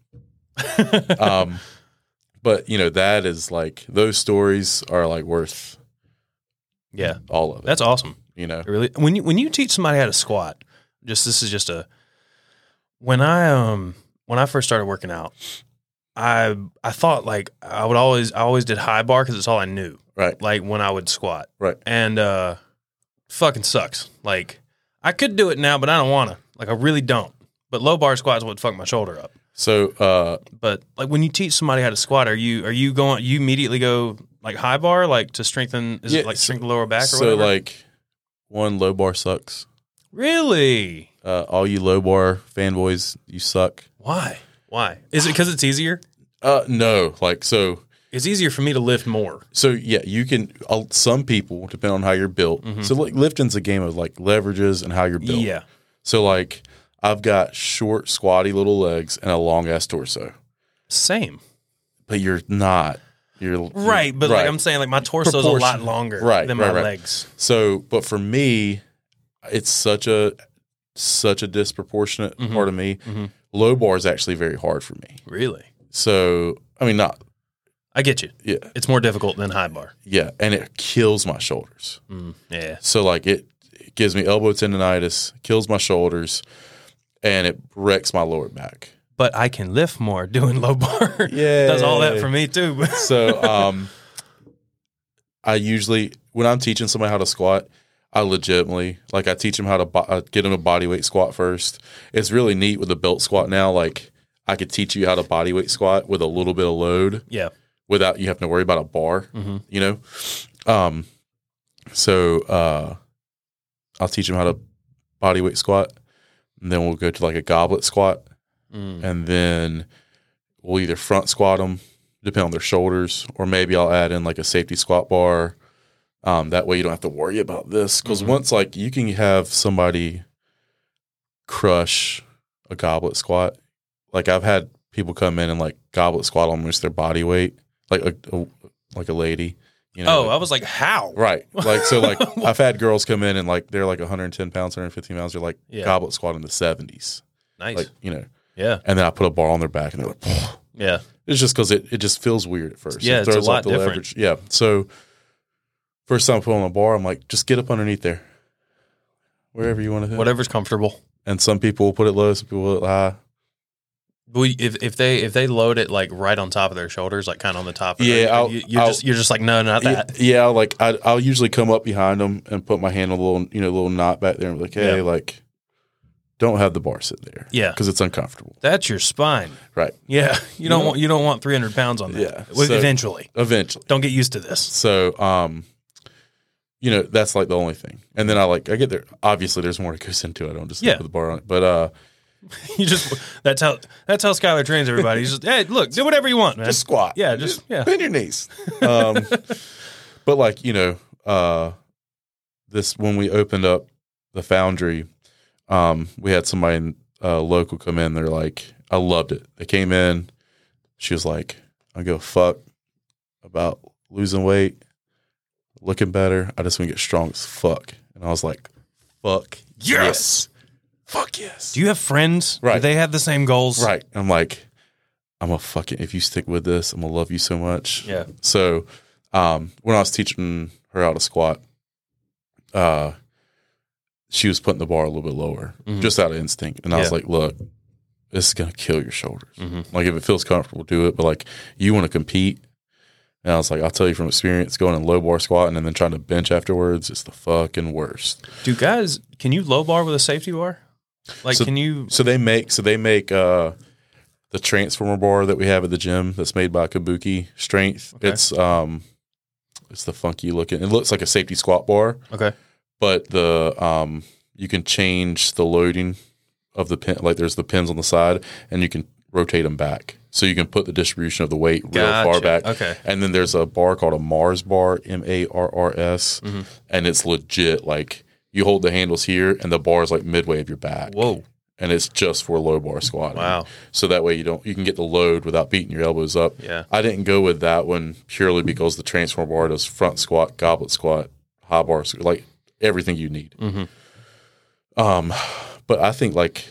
But that is like, those stories are like worth all of it. That's awesome. Really, when you teach somebody how to squat, this is just when I first started working out, I thought like I always did high bar because it's all I knew. Right. Like when I would squat. Right. And fucking sucks. Like I could do it now, but I don't want to. Like I really don't. But low bar squats would fuck my shoulder up. So, but like when you teach somebody how to squat, are you you immediately go like high bar, like to strengthen? Is it like strengthen the lower back or whatever? So like one, low bar sucks. Really? All you low bar fanboys, you suck. Why? Is it because it's easier? No, like so. It's easier for me to lift more. So yeah, you can. Some people, depending on how you're built. Mm-hmm. So like lifting's a game of like leverages and how you're built. Yeah. So like I've got short, squatty little legs and a long ass torso. Same. But you're not. You're right. But like I'm saying, like my torso is a lot longer than my legs. So, but for me, it's such a disproportionate part of me. Mm-hmm. Low bar is actually very hard for me. Really? So I mean, not. I get you. Yeah. It's more difficult than high bar. Yeah, and it kills my shoulders. Yeah. So like it gives me elbow tendonitis, kills my shoulders, and it wrecks my lower back. But I can lift more doing low bar. Yeah. Does all that for me too. So I usually, when I'm teaching somebody how to squat, I legitimately, like I teach them how to get them a body weight squat first. It's really neat with the belt squat now. Like I could teach you how to body weight squat with a little bit of load. Yeah. Without you having to worry about a bar, you know? So I'll teach them how to body weight squat, and then we'll go to like a goblet squat, and then we'll either front squat them, depending on their shoulders, or maybe I'll add in like a safety squat bar. That way you don't have to worry about this. Because once like you can have somebody crush a goblet squat, like I've had people come in and like goblet squat almost their body weight. Like a lady, you know. Oh, I was like, how? Right. Like, so like I've had girls come in and like, they're like 110 pounds, 115 pounds. They're like goblet squat in the 70s. Nice. Like, you know. Yeah. And then I put a bar on their back and they're like, oh. Yeah. It's just because it just feels weird at first. Yeah, it throws it's a lot off the different. leverage. Yeah. So first time I put on a bar, I'm like, just get up underneath there. Wherever you want to hit. Whatever's comfortable. And some people will put it low, some people will put it high. If they load it like right on top of their shoulders, like kind of on the top of you're just like, no, not that. Yeah, like I'll usually come up behind them and put my hand on a little knot back there and be like, hey, like, don't have the bar sit there. Yeah. Because it's uncomfortable. That's your spine. Right. Yeah. You don't want 300 pounds on that. Yeah. So, eventually. Don't get used to this. So, that's like the only thing. And then I get there. Obviously, there's more that goes into it. I don't just put the bar on it. But you just that's how Skylar trains everybody. He's just, hey, look, do whatever you want, man. Just squat. Yeah, just bend your knees. But like, this when we opened up the foundry, we had somebody local come in. They're like, I loved it. They came in. She was like, I go fuck about losing weight, looking better. I just want to get strong as fuck. And I was like, fuck yes. Fuck yes. Do you have friends? Right. Do they have the same goals? Right. I'm like, I'm going to fucking, if you stick with this, I'm going to love you so much. Yeah. So when I was teaching her how to squat, she was putting the bar a little bit lower, just out of instinct. And I was like, look, this is going to kill your shoulders. Like, if it feels comfortable, do it. But like, you want to compete. And I was like, I'll tell you from experience, going in low bar squatting and then trying to bench afterwards is the fucking worst. Can you low bar with a safety bar? Like, so, can you? So they make the transformer bar that we have at the gym that's made by Kabuki Strength. Okay. It's the funky looking. It looks like a safety squat bar. Okay. But the you can change the loading of the pin. Like, there's the pins on the side, and you can rotate them back, so you can put the distribution of the weight real far back. Okay. And then there's a bar called a Mars bar, MARRS, and it's legit. Like, you hold the handles here, and the bar is like midway of your back. Whoa. And it's just for low bar squatting. Wow. So that way you can get the load without beating your elbows up. Yeah. I didn't go with that one purely because the transformer bar does front squat, goblet squat, high bar, like everything you need. But I think like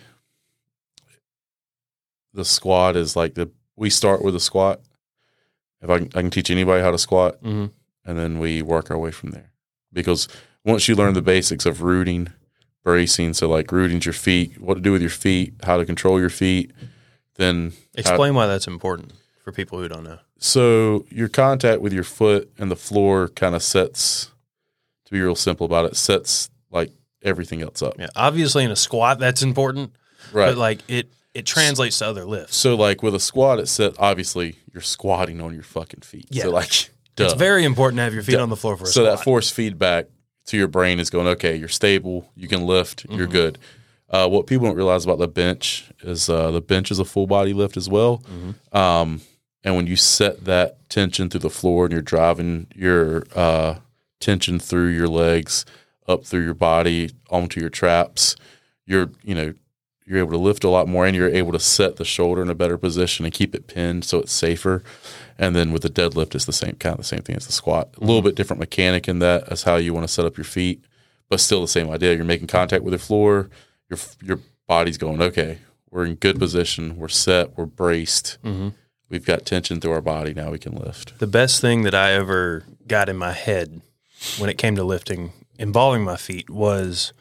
the squat is like we start with a squat. If I can teach anybody how to squat, and then we work our way from there. Because once you learn the basics of rooting, bracing, so like rooting's your feet, what to do with your feet, how to control your feet, then explain why that's important for people who don't know? So your contact with your foot and the floor kind of sets, to be real simple about it, sets like everything else up. Yeah, obviously in a squat that's important, Right. but like it translates to other lifts. So like with a squat, it's set, obviously you're squatting on your fucking feet. Yeah. So like, duh. It's very important to have your feet on the floor for a So squat. that force feedback to your brain is going, okay, you're stable, you can lift, you're good. What people don't realize about the bench is the bench is a full body lift as well. And when you set that tension through the floor and you're driving your tension through your legs, up through your body, onto your traps, you're able to lift a lot more, and you're able to set the shoulder in a better position and keep it pinned so it's safer. And then with the deadlift, it's the same thing as the squat. A little bit different mechanic in that as how you want to set up your feet, but still the same idea. You're making contact with the floor. Your body's going, okay, we're in good position. We're set. We're braced. We've got tension through our body. Now we can lift. The best thing that I ever got in my head when it came to lifting involving my feet was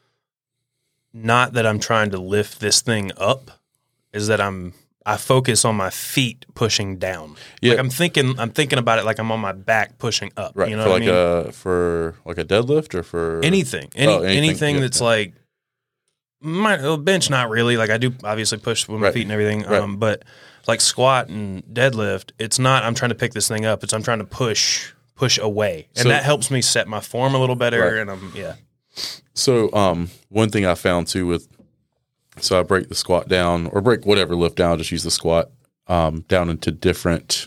not that I'm trying to lift this thing up, is that I focus on my feet pushing down. Yeah. Like I'm thinking about it like I'm on my back pushing up. Right. You know For what like I mean? for like a deadlift or for Anything anything, yeah, that's yeah. like my bench, not really. Like I do obviously push with my Right. feet and everything, Right. but like squat and deadlift, it's not I'm trying to pick this thing up. It's I'm trying to push away, and So- that helps me set my form a little better. Right. And So one thing I found too so I break the squat down or break whatever lift down, just use the squat down into different.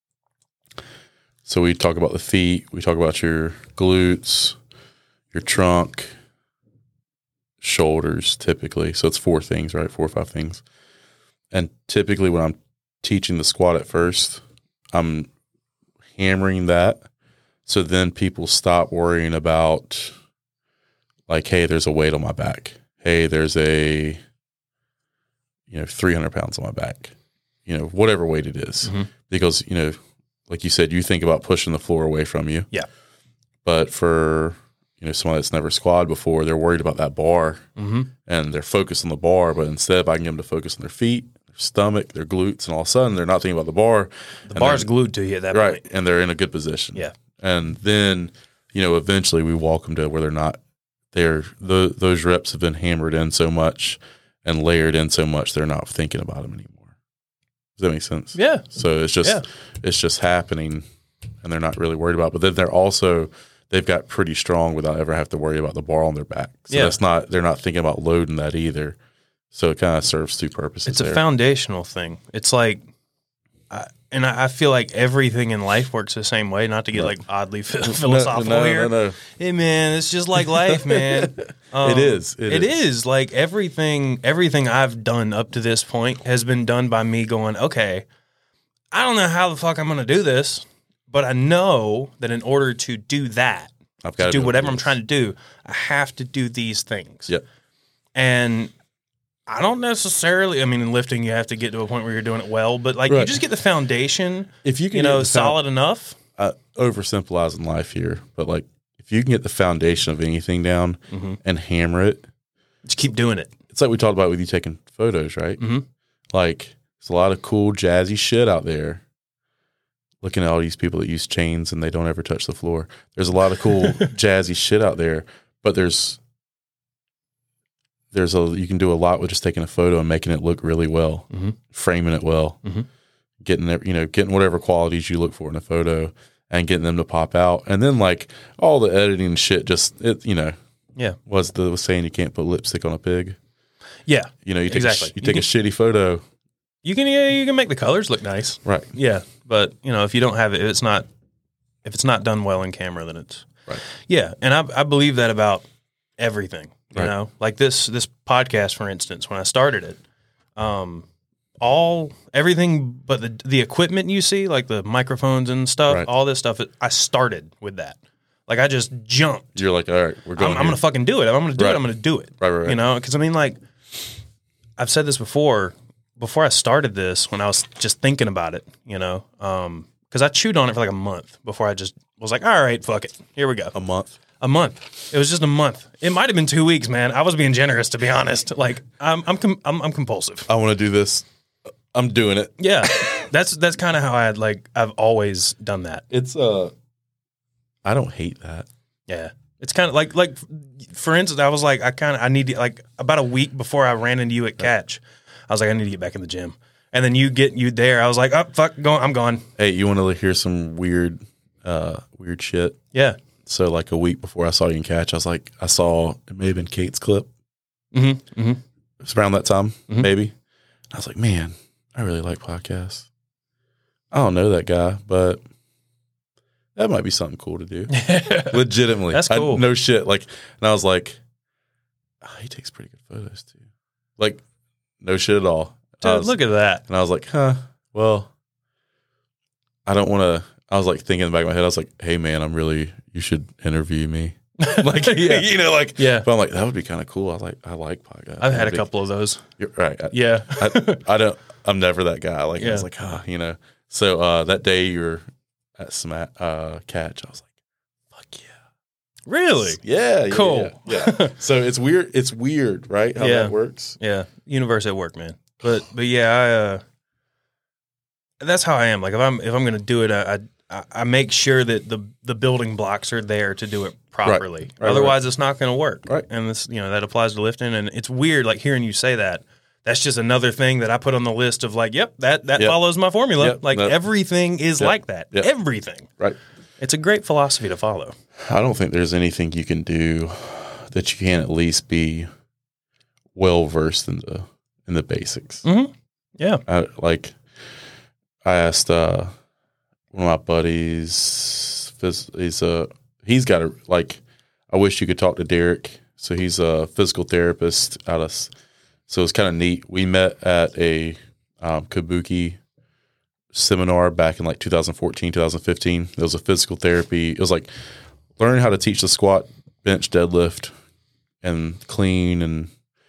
So we talk about the feet, we talk about your glutes, your trunk, shoulders typically. So it's 4 things, right? 4 or 5 things. And typically when I'm teaching the squat at first, I'm hammering that. So then people stop worrying about like, hey, there's a weight on my back. Hey, there's 300 pounds on my back, whatever weight it is. Because, like you said, you think about pushing the floor away from you. Yeah. But for, someone that's never squatted before, they're worried about that bar and they're focused on the bar. But instead, if I can get them to focus on their feet, their stomach, their glutes, and all of a sudden they're not thinking about the bar. the bar's glued to you at that Right. point. And they're in a good position. Yeah. And then, eventually we walk them to where they're not there. Those reps have been hammered in so much and layered in so much, they're not thinking about them anymore. Does that make sense? Yeah. So it's just happening and they're not really worried about it. But then they've got pretty strong without ever have to worry about the bar on their back. So they're not thinking about loading that either. So it kind of serves 2 purposes. It's a foundational thing. It's like, I feel like everything in life works the same way. Not to get like oddly philosophical here. No. Hey man, it's just like life, man. It is. It is like everything I've done up to this point has been done by me going, okay, I don't know how the fuck I'm going to do this, but I know that in order to do that, I've got to do whatever I'm trying to do, I have to do these things. Yep. And I don't necessarily, in lifting, you have to get to a point where you're doing it well, but like you Right. just get the foundation, If you can get the solid enough. oversimplifying life here, but like if you can get the foundation of anything down and hammer it, Just keep doing it. it's like we talked about with you taking photos, right? Like there's a lot of cool jazzy shit out there. Looking at all these people that use chains and they don't ever touch the floor. There's a lot of cool jazzy shit out there, but you can do a lot with just taking a photo and making it look really well, framing it well, getting whatever qualities you look for in a photo and getting them to pop out. And then like all the editing shit, was the saying you can't put lipstick on a pig. Yeah. You take Exactly. a shitty photo. You can make the colors look nice. Right. Yeah. But if you don't have it, if it's not done well in camera, then it's Right. Yeah. And I believe that about everything. Right. Like this podcast, for instance, when I started it, everything but the equipment you see, like the microphones and stuff, Right. all this stuff, I started with that. Like I just jumped. You're like, all right, we're going. I'm going to fucking do it. If I'm going to do it, I'm going to do it. Right. Because like I've said this before I started this, when I was just thinking about it, because I chewed on it for like a month before I just was like, all right, fuck it. Here we go. A month. It was just a month. It might have been 2 weeks, man. I was being generous, to be honest. Like I'm compulsive. I want to do this. I'm doing it. Yeah. That's kind of how I've always done that. It's I don't hate that. Yeah. It's kind of like for instance, I was like, I need to, like, about a week before I ran into you at Catch, I was like, I need to get back in the gym. And then you there, I was like, oh, fuck, I'm gone. Hey, you want to hear some weird shit? Yeah. So like a week before I saw you in Catch, I was like, I saw, it may have been Kate's clip. Mm-hmm. Mm-hmm. It was around that time, Mm-hmm. maybe. I was like, man, I really like podcasts. I don't know that guy, but that might be something cool to do. Legitimately. That's cool. No shit. Like, and I was like, oh, he takes pretty good photos too. Like, no shit at all. Dude, look at that. And I was like, well, I don't want to. I was like thinking in the back of my head, I was like, hey man, you should interview me. Like, Yeah. you know, like, Yeah. But I'm like, that would be kind of cool. I like podcasts. I've had a couple of those. You're right. Yeah. I'm never that guy. Like, I was like, you know. So that day you were at Catch, I was like, fuck yeah. Really? Yeah. Cool. Yeah. So it's weird. It's weird, right? How that works. Yeah. Universe at work, man. But yeah, that's how I am. Like if I'm going to do it, I make sure that the building blocks are there to do it properly. Right, Otherwise, it's not going to work. Right. And this, that applies to lifting. And it's weird, like hearing you say that. That's just another thing that I put on the list of like, yep, that follows my formula. Yep, like everything is like that. Yep. Everything. Right. It's a great philosophy to follow. I don't think there's anything you can do that you can't at least be well versed in the basics. Mm-hmm. Yeah. I asked one of my buddies. He's got a I wish you could talk to Derek. So he's a physical therapist so it's kind of neat. We met at a Kabuki seminar back in like 2014, 2015. It was a physical therapy. It was like learning how to teach the squat, bench, deadlift, and clean and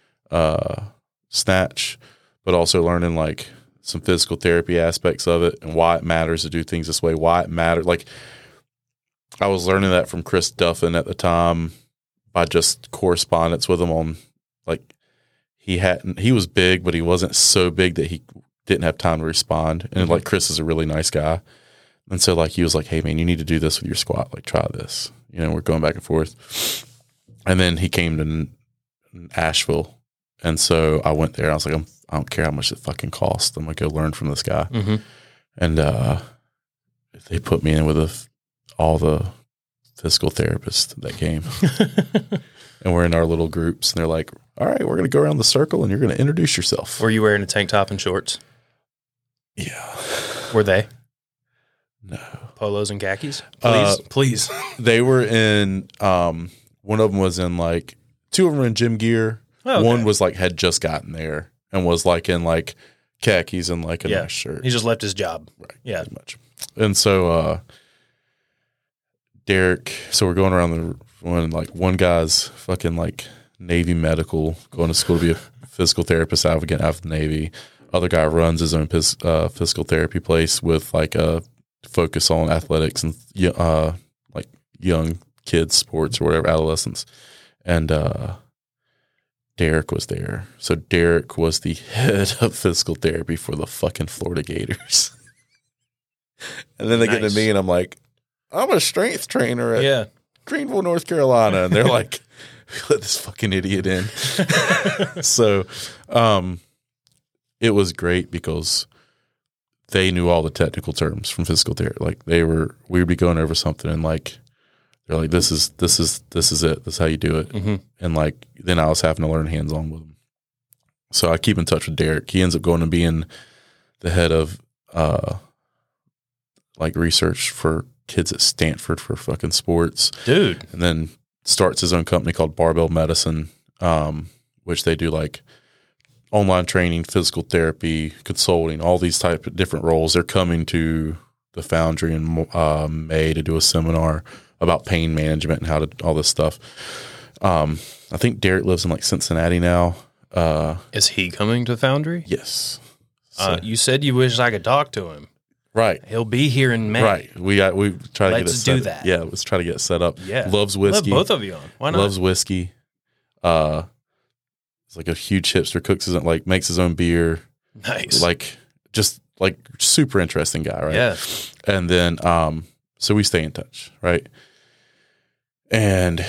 snatch, but also learning like some physical therapy aspects of it and why it matters to do things this way, why it matters. Like I was learning that from Chris Duffin at the time by just correspondence with him on like he was big, but he wasn't so big that he didn't have time to respond. And like Chris is a really nice guy. And so like he was like, hey man, you need to do this with your squat. Like try this. We're going back and forth. And then he came to Asheville. And so I went there. I was like, I don't care how much it fucking costs. I'm going to go learn from this guy. Mm-hmm. And they put me in with all the physical therapists that came. And we're in our little groups. And they're like, all right, we're going to go around the circle and you're going to introduce yourself. Were you wearing a tank top and shorts? Yeah. Were they? No. Polos and khakis? Please. They were in, one of them was in like, two of them were in gym gear. Oh, okay. One was like, had just gotten there and was like in like khakis and like a nice shirt. He just left his job. Right. Yeah. Pretty much. And so, Derek, so we're going around one guy's fucking like Navy medical, going to school to be a physical therapist out of the Navy. Other guy runs his own physical therapy place with like a focus on athletics and like young kids sports or whatever, adolescents. And Derek was there. So Derek was the head of physical therapy for the fucking Florida Gators. And then they get to me and I'm like, I'm a strength trainer at Greenville, North Carolina. And they're like, let this fucking idiot in. So it was great because they knew all the technical terms from physical therapy. Like we would be going over something and like, they're like, this is it. This is how you do it. Mm-hmm. And like, then I was having to learn hands-on with them. So I keep in touch with Derek. He ends up going to being the head of like research for kids at Stanford for fucking sports. Dude. And then starts his own company called Barbell Medicine, which they do like online training, physical therapy, consulting, all these type of different roles. They're coming to the Foundry in May to do a seminar about pain management and how to all this stuff. I think Derek lives in like Cincinnati now. Is he coming to Foundry? Yes. So, You said you wish I could talk to him. right. He'll be here in May. Right. We try to get it Let's set do up. that. Yeah, let's try to get it set up. Yeah. Loves whiskey. Let both of you on. Why not? Loves whiskey. It's like a huge hipster, makes his own beer. Nice. Like just like super interesting guy, right? Yeah. And then, so we stay in touch, right? And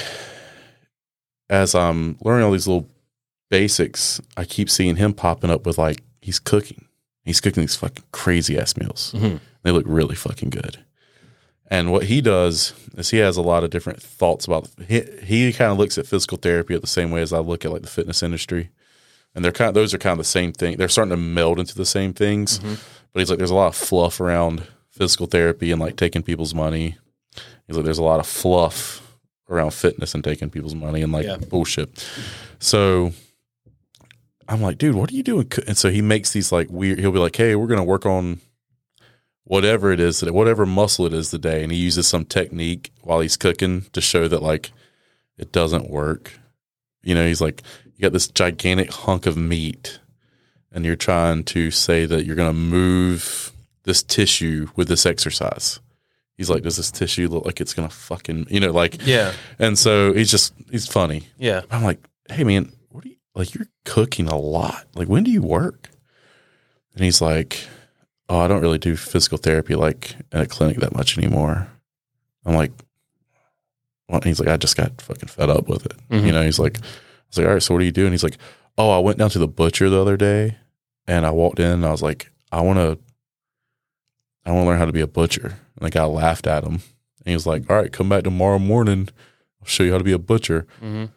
as I'm learning all these little basics, I keep seeing him popping up with like, he's cooking these fucking crazy ass meals. Mm-hmm. They look really fucking good. And what he does is he has a lot of different thoughts about, he kind of looks at physical therapy at the same way as I look at like the fitness industry. And those are kind of the same thing. They're starting to meld into the same things. Mm-hmm. But he's like, there's a lot of fluff around physical therapy and like taking people's money. He's like, there's a lot of fluff around fitness and taking people's money and like bullshit. So I'm like, dude, what are you doing? And so he makes these like weird, he'll be like, hey, we're going to work on whatever it is, whatever muscle it is today. And he uses some technique while he's cooking to show that like it doesn't work. You know, he's like, you got this gigantic hunk of meat and you're trying to say that you're going to move this tissue with this exercise. He's like, does this tissue look like it's going to fucking, you know, like, yeah. And so he's funny. Yeah. I'm like, hey man, what are you, like, you're cooking a lot. Like, when do you work? And he's like, oh, I don't really do physical therapy like in a clinic that much anymore. I'm like, well, he's like, I just got fucking fed up with it. Mm-hmm. You know, he's like, I was like, all right, so what are you doing? He's like, oh, I went down to the butcher the other day and I walked in and I was like, I want to learn how to be a butcher. And the guy laughed at him. And he was like, all right, come back tomorrow morning. I'll show you how to be a butcher.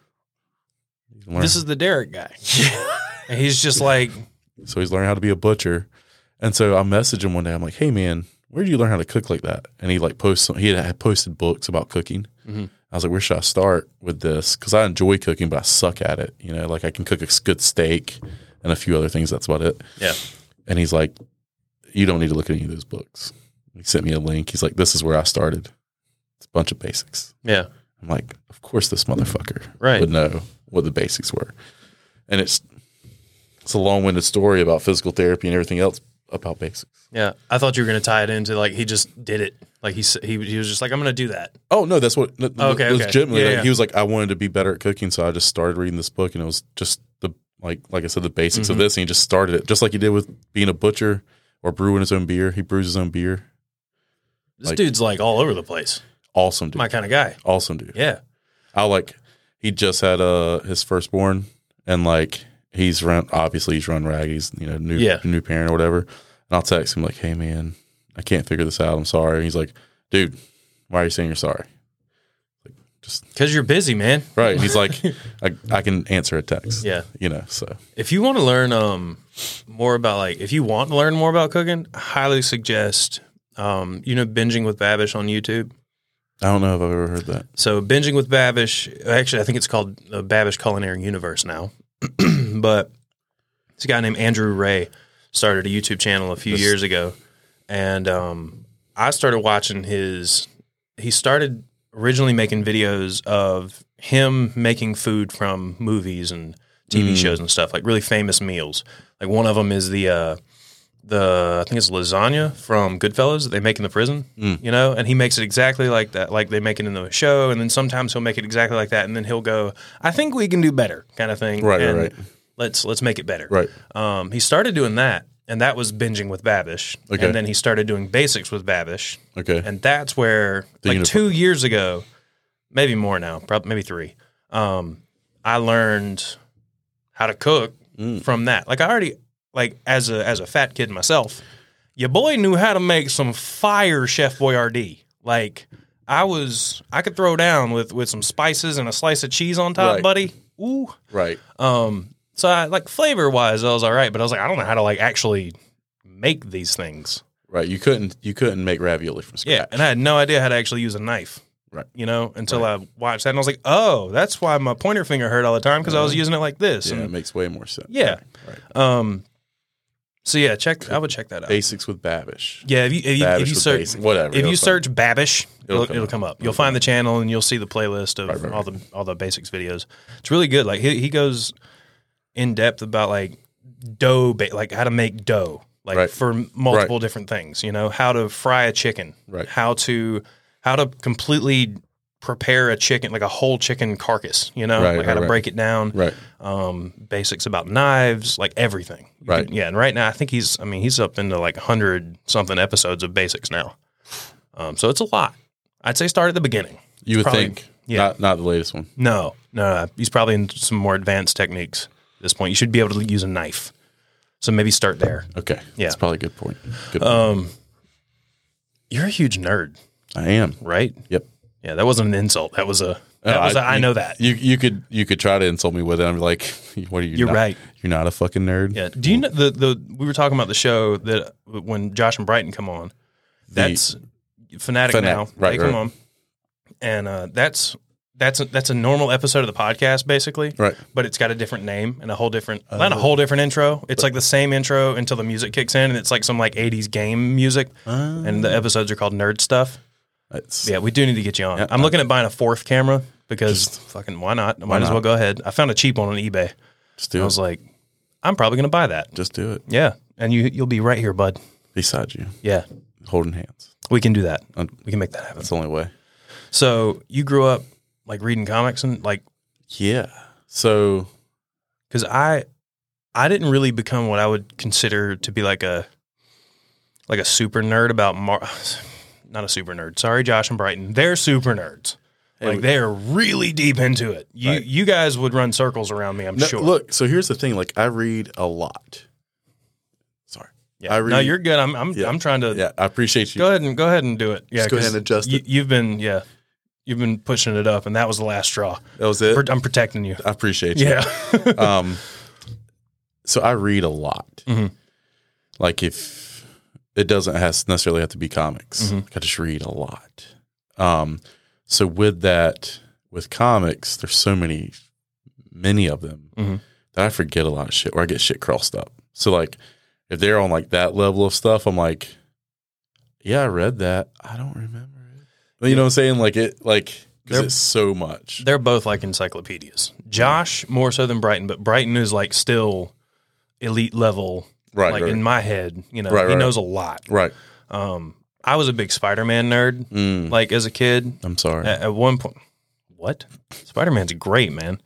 Mm-hmm. This is the Derek guy. And he's just like. So he's learning how to be a butcher. And so I messaged him one day. I'm like, hey, man, where did you learn how to cook like that? And he like he had posted books about cooking. Mm-hmm. I was like, where should I start with this? Because I enjoy cooking, but I suck at it. You know, like I can cook a good steak and a few other things. That's about it. Yeah. And he's like, you don't need to look at any of those books. He sent me a link. He's like, this is where I started. It's a bunch of basics. Yeah. I'm like, of course this motherfucker right. would know what the basics were. And it's a long-winded story about physical therapy and everything else about basics. Yeah. I thought you were going to tie it into like he just did it. Like he was just like, I'm going to do that. Oh, no, that's what okay. Legitimately, yeah, like, he was like, I wanted to be better at cooking, so I just started reading this book, and it was just the like I said, the basics of this, and he just started it. Just like he did with being a butcher or brewing his own beer. He brews his own beer. This dude's like all over the place. Awesome dude. My kind of guy. Awesome dude. Yeah. He just had his firstborn, and like he's run ragged. He's, you know, new parent or whatever. And I'll text him like, hey man, I can't figure this out. I'm sorry. And he's like, dude, why are you saying you're sorry? Like, just because you're busy, man. Right. And he's like, I can answer a text. Yeah. You know, so if you want to learn more about if you want to learn more about cooking, I highly suggest Binging with Babish on YouTube. I don't know if I've ever heard that. So Binging with Babish, actually I think it's called Babish Culinary Universe now. But it's a guy named Andrew Ray started a YouTube channel a few years ago. And I started watching he started originally making videos of him making food from movies and TV shows and stuff, like really famous meals. Like one of them is I think it's lasagna from Goodfellas that they make in the prison, you know, and he makes it exactly like that, like they make it in the show. And then sometimes he'll make it exactly like that. And then he'll go, I think we can do better kind of thing. Right. Let's make it better. Right. He started doing that. And that was Binging with Babish. Okay. And then he started doing Basics with Babish. Okay. And that's where, 2 years ago, maybe more now, probably maybe 3, I learned how to cook from that. Like I already, as a fat kid myself, your boy knew how to make some fire Chef Boyardee. Like I could throw down with some spices and a slice of cheese on top, buddy. Ooh. Right. So I, flavor wise, I was all right, but I was like, I don't know how to actually make these things. Right. You couldn't make ravioli from scratch. Yeah, and I had no idea how to actually use a knife. Right. You know, until I watched that, and I was like, oh, that's why my pointer finger hurt all the time, because I was using it like this. Yeah, and it makes way more sense. Yeah. Right. So yeah, I would check that out. Basics with Babish. Yeah, if you search whatever, if you search Babish, it'll come up. You'll find the come channel and you'll see the playlist of all the basics videos. It's really good. Like he goes in depth about dough, how to make dough, for multiple different things. You know, how to fry a chicken, how to completely prepare a chicken, like a whole chicken carcass, you know, Right, like how to right. break it down, Right. Basics about knives, like everything. Right. Yeah. And right now I think he's up into like 100 something episodes of basics now. So it's a lot. I'd say start at the beginning. You would probably- think, yeah. not the latest one. No. He's probably in some more advanced techniques at this point. You should be able to use a knife. So maybe start there. Okay. Yeah. That's probably a good point. Good point. You're a huge nerd, I am. right? Yep. Yeah, that wasn't an insult. That was I know that. You could try to insult me with it. I'm like, what are you? You're not- right. You're not a fucking nerd. Yeah. Do you know we were talking about the show that when Josh and Brighton come on, that's Fanatic now. Right, They come right. on, and that's a normal episode of the podcast basically. Right. But it's got a different name and a whole different not a whole different intro. It's like the same intro until the music kicks in, and it's like some like 80s game music, and the episodes are called Nerd Stuff. Yeah, we do need to get you on. Yeah, I'm looking at buying a fourth camera because fucking why not? Might as not? well go ahead. I found a cheap one on eBay. Just do I it. was like, I'm probably going to buy that. Just do it. Yeah, and you'll be right here, bud. Beside you, Yeah, holding hands. we can do that. Un- We can make that happen. That's the only way. So you grew up like reading comics and like, Yeah. So because I didn't really become what I would consider to be like a super nerd about not a super nerd. Sorry, Josh and Brighton. They're super nerds. Like they're really deep into it. You guys would run circles around me, I'm no, sure. look. So here's the thing. Like I read a lot. Sorry. Yeah. I read. No, you're good. I'm trying to Yeah, I appreciate you. go ahead and do it. Yeah, Just go ahead 'cause and adjust it. You've been pushing it up, and that was the last straw. That was it. I'm protecting you. I appreciate you. Yeah. So I read a lot. Mhm. Like if it doesn't necessarily have to be comics, Mm-hmm. like I just read a lot. So with comics, there's so many of them Mhm. that I forget a lot of shit, or I get shit crossed up. So like if they're on like that level of stuff, I'm like, yeah, I read that. I don't remember it. You know what I'm saying? Like because it's so much. They're both like encyclopedias. Josh more so than Brighton, but Brighton is like still elite level. Right, Like right. in my head, you know, Right, he right. knows a lot. Right. I was a big Spider-Man nerd, like as a kid. I'm sorry. At one point, what? Spider-Man's great, man.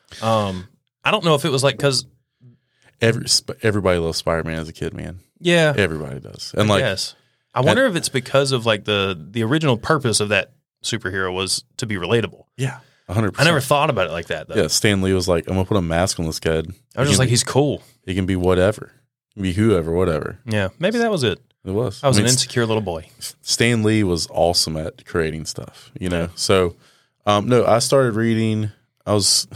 I don't know if it was like because Everybody loves Spider-Man as a kid, man. yeah, Everybody does. And like, yes. I wonder if it's because of like the original purpose of that superhero was to be relatable. yeah, 100%. I never thought about it like that though. Yeah, Stan Lee was like, I'm going to put a mask on this kid. I was just like, he's cool. He can be whatever. He can be whoever, whatever. Yeah, maybe that was it. It was. I was mean, an insecure little boy. Stan Lee was awesome at creating stuff, you know? So, no, I started reading. I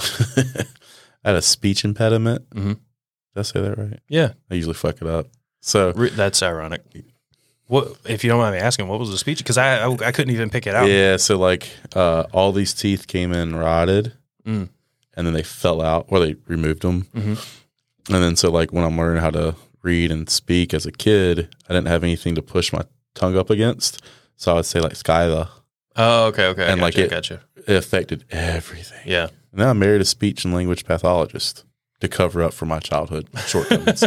had a speech impediment. Mhm. Did I say that right? Yeah, I usually fuck it up. So, that's ironic. What, if you don't mind me asking, what was the speech? Because I couldn't even pick it out. yeah, so like all these teeth came in rotted Mm. and then they fell out or they removed them. Mm-hmm. And then so like when I'm learning how to read and speak as a kid, I didn't have anything to push my tongue up against. So I would say like Skyla. Oh, okay. And like I it- gotcha. It affected everything. Yeah. And then I married a speech and language pathologist to cover up for my childhood shortcomings.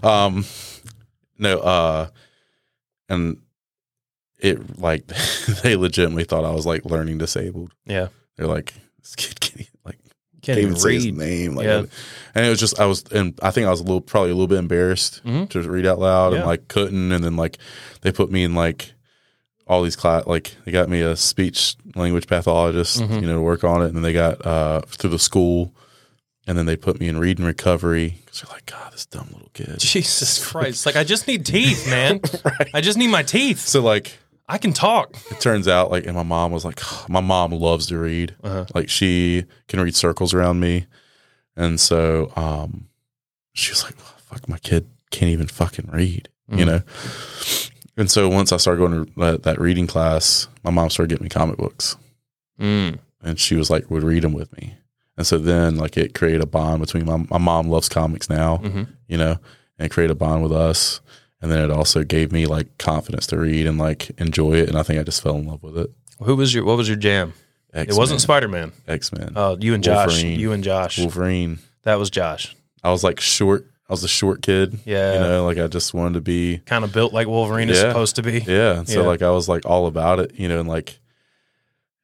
And it like they legitimately thought I was like learning disabled. Yeah. They're like, this kid can't like Can't even say his read. name. Like, Yeah. and it was just I think I was probably a little bit embarrassed to read out loud and Yeah. like couldn't. And then like they put me in like all these class, like they got me a speech language pathologist, you know, to work on it. And then they got through the school, and then they put me in reading recovery because they're like, God, this dumb little kid. Jesus Christ. Like, I just need teeth, man. I just need my teeth. So like I can talk. it turns out like, and my mom was like, my mom loves to read. Like she can read circles around me. And so she was like, well, fuck, my kid can't even fucking read, you know? And so once I started going to that reading class, my mom started getting me comic books. Mm. And she was like, would read them with me. And so then like it created a bond between my mom loves comics now, you know, and it created a bond with us. And then it also gave me like confidence to read and like enjoy it. And I think I just fell in love with it. What was your jam? X-Men, It wasn't Spider-Man. X-Men. Oh, you and Josh. Wolverine. You and Josh. Wolverine. That was Josh. I was like short. I was the short kid. Yeah. You know, like I just wanted to be. Kind of built like Wolverine is Yeah. supposed to be. Yeah. And so Yeah. like I was like all about it, you know, and like,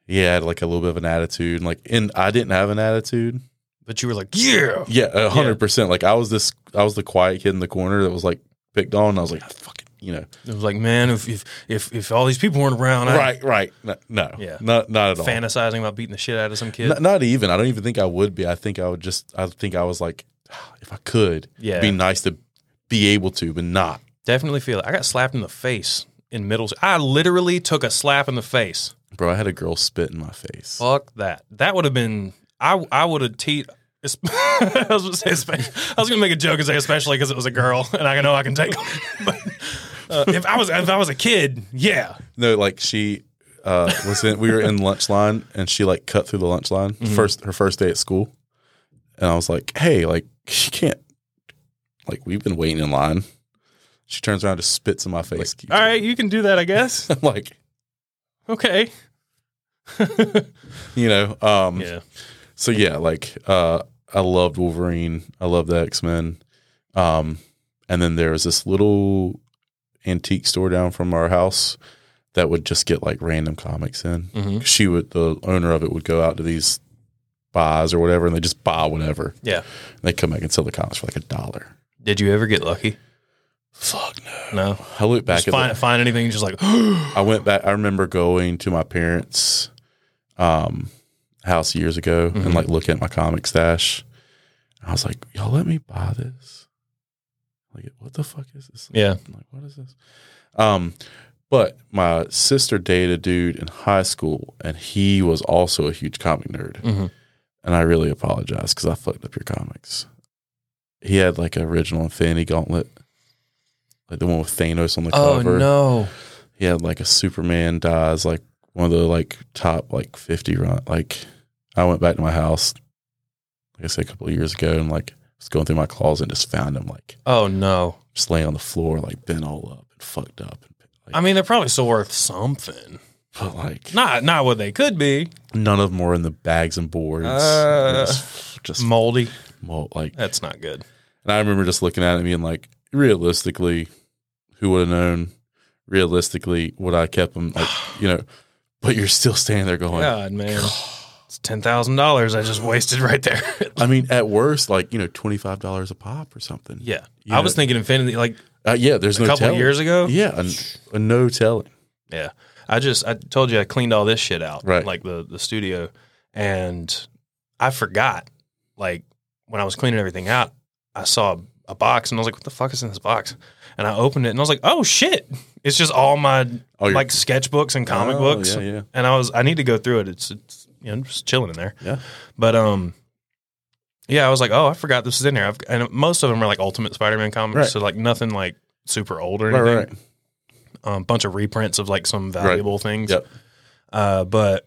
he had like a little bit of an attitude. Like, and I didn't have an attitude. But you were like, yeah. Yeah, 100%. Like I was the quiet kid in the corner that was like picked on. And I was like, fucking, you know. It was like, man, if all these people weren't around, Right. No. Yeah. Not at all. Fantasizing about beating the shit out of some kid. Not even. I don't even think I would be. I think I was like, if I could, it'd be nice to be able to, but not. Definitely feel it. I got slapped in the face in middle school. I literally took a slap in the face. Bro, I had a girl spit in my face. Fuck that. That would have been, I would have I was going to make a joke and say especially because it was a girl and I know I can take them. But if I was a kid, yeah. No, like she we were in lunch line and she like cut through the lunch line her first day at school. And I was like, hey, like she can't, like we've been waiting in line. She turns around and just spits in my face. Like, all right, you can do that, I guess. I'm like, okay. You know, yeah. So yeah, like I loved Wolverine. I loved the X-Men. And then there was this little antique store down from our house that would just get like random comics in. Mm-hmm. The owner of it would go out to these buys or whatever, and they just buy whatever. Yeah. And they come back and sell the comics for like $1. Did you ever get lucky? Fuck no. No. I look back at find anything just like I went back. I remember going to my parents' house years ago and like looking at my comic stash. I was like, y'all let me buy this? Like, what the fuck is this? Yeah. I'm like, what is this? But my sister dated a dude in high school, and he was also a huge comic nerd. Mm-hmm. And I really apologize because I fucked up your comics. He had like an original Infinity Gauntlet, like the one with Thanos on the cover. Oh no! He had like a Superman dies, like one of the like top like 50 run. Like I went back to my house, like I said, a couple of years ago, and like was going through my closet and just found him like, oh no, just laying on the floor, like bent all up and fucked up. And, like, I mean, they're probably still worth something, but like not what they could be. None of them were in the bags and boards. Just moldy. Like that's not good. And I remember just looking at it and being like, realistically, who would have known? Realistically, would I kept them? Like, you know, but you're still standing there going, God, man, it's $10,000 I just wasted right there. I mean, at worst, like, you know, $25 a pop or something. Yeah, I was thinking Infinity, like, yeah, there's a couple of years ago. Yeah, a no telling. Yeah, I told you I cleaned all this shit out, right? Like the studio, and I forgot, like when I was cleaning everything out, I saw a box and I was like, what the fuck is in this box? And I opened it and I was like, oh shit. It's just all my like sketchbooks and comic books. Yeah. And I need to go through it. It's you know, just chilling in there. Yeah. But yeah, I was like, oh, I forgot this is in here. And most of them are like Ultimate Spider-Man comics. Right. So like nothing like super old or anything. Right. Bunch of reprints of like some valuable things. Yep. But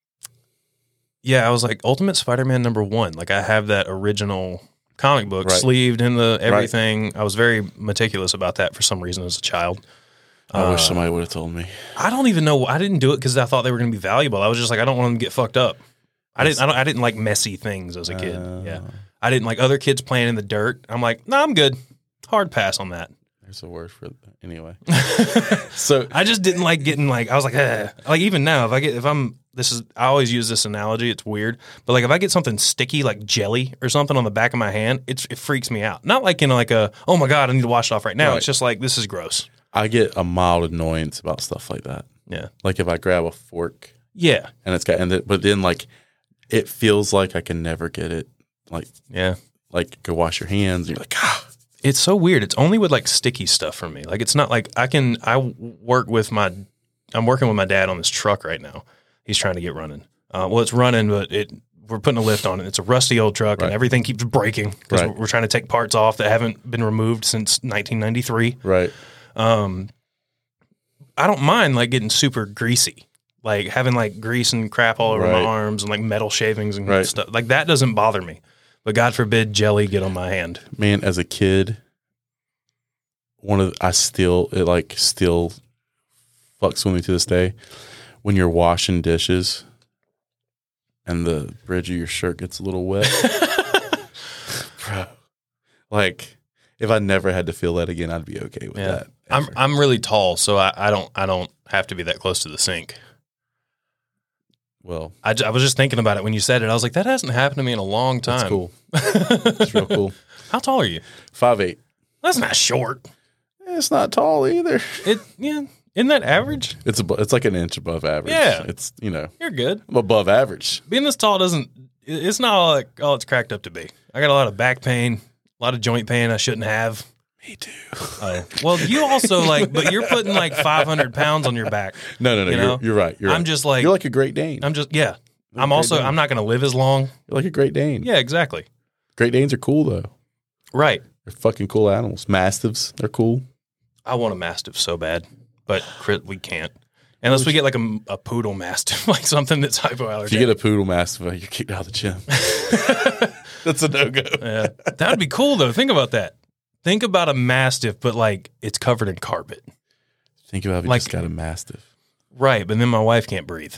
yeah, I was like, Ultimate Spider-Man #1. Like I have that original comic book sleeved in the everything. Right. I was very meticulous about that for some reason as a child. I wish somebody would have told me. I don't even know. I didn't do it because I thought they were going to be valuable. I was just like, I don't want them to get fucked up. I didn't like messy things as a kid. Yeah, I didn't like other kids playing in the dirt. I'm like, no, I'm good. Hard pass on that. There's a word for it anyway. So I just didn't like getting like, I was like, like even now I always use this analogy. It's weird, but like if I get something sticky like jelly or something on the back of my hand, it freaks me out. Not like in like oh my God, I need to wash it off right now. Right. It's just like, this is gross. I get a mild annoyance about stuff like that. Yeah. Like if I grab a fork. Yeah. And it's got, but then like it feels like I can never get it. Like, yeah. Like go wash your hands and you're like, ah. It's so weird. It's only with like sticky stuff for me. Like it's not like I'm working with my dad on this truck right now. He's trying to get running. Well, it's running, but we're putting a lift on it. It's a rusty old truck and everything keeps breaking because we're trying to take parts off that haven't been removed since 1993. Right. I don't mind like getting super greasy, like having like grease and crap all over my arms and like metal shavings and stuff. Like that doesn't bother me. But God forbid jelly get on my hand. Man, as a kid, it still fucks with me to this day. When you're washing dishes and the bridge of your shirt gets a little wet. Bro. Like if I never had to feel that again, I'd be okay with that. I'm really tall, so I don't have to be that close to the sink. Well, I was just thinking about it when you said it. I was like, that hasn't happened to me in a long time. that's cool. It's real cool. How tall are you? 5'8". That's not short. It's not tall either. Isn't that average? It's like an inch above average. Yeah. It's, You're good. I'm above average. Being this tall it's not all it's cracked up to be. I got a lot of back pain, a lot of joint pain I shouldn't have. Me too. Oh, well, you also but you're putting like 500 pounds on your back. No. You're right. I'm just like, you're like a Great Dane. I'm not going to live as long. You're like a Great Dane. Yeah, exactly. Great Danes are cool though. Right. They're fucking cool animals. Mastiffs, they're cool. I want a Mastiff so bad, but we can't. Unless we get like a poodle Mastiff, like something that's hypoallergenic. If you get a poodle Mastiff, you're kicked out of the gym. That's a no-go. Yeah. That would be cool though. Think about that. Think about a Mastiff, but like it's covered in carpet. Think about if you just got a Mastiff. Right, but then my wife can't breathe.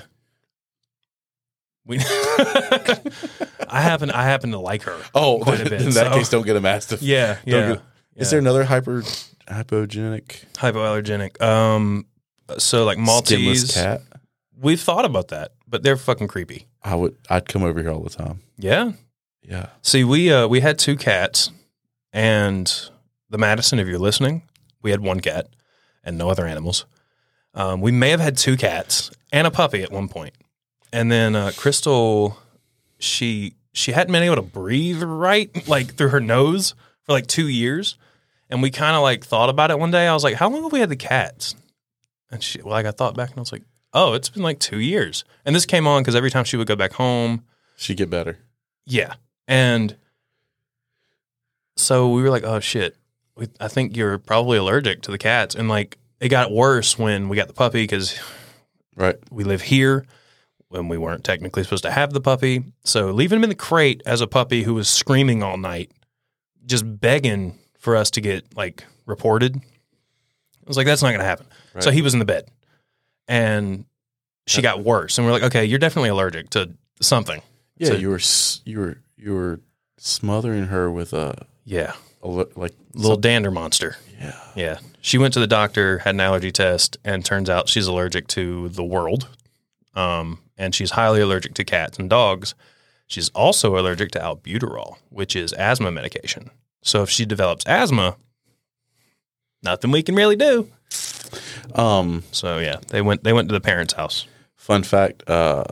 I happen to like her. Oh, quite a bit. In that case, don't get a Mastiff. Yeah. Is there another hypogenic? Hypoallergenic. So like Maltese Skinless cat? We've thought about that, but they're fucking creepy. I'd come over here all the time. Yeah. Yeah. See, we had 2 cats, and the Madison, if you're listening, we had 1 cat and no other animals. We may have had 2 cats and a puppy at one point. And then Crystal, she hadn't been able to breathe right, like through her nose for like 2 years. And we kind of like thought about it one day. I was like, how long have we had the cats? And I thought back and I was like, oh, it's been like 2 years. And this came on because every time she would go back home, she'd get better. Yeah. And so we were like, oh shit, I think you're probably allergic to the cats. And like, it got worse when we got the puppy because we live here when we weren't technically supposed to have the puppy. So leaving him in the crate as a puppy who was screaming all night, just begging for us to get like reported. I was like, that's not going to happen. Right. So he was in the bed and she got worse. And we're like, okay, you're definitely allergic to something. Yeah. So, you were smothering her with a little dander monster. Yeah. Yeah. She went to the doctor, had an allergy test, and turns out she's allergic to the world. And she's highly allergic to cats and dogs. She's also allergic to albuterol, which is asthma medication. So if she develops asthma, nothing we can really do. So yeah, they went to the parents' house. Fun fact,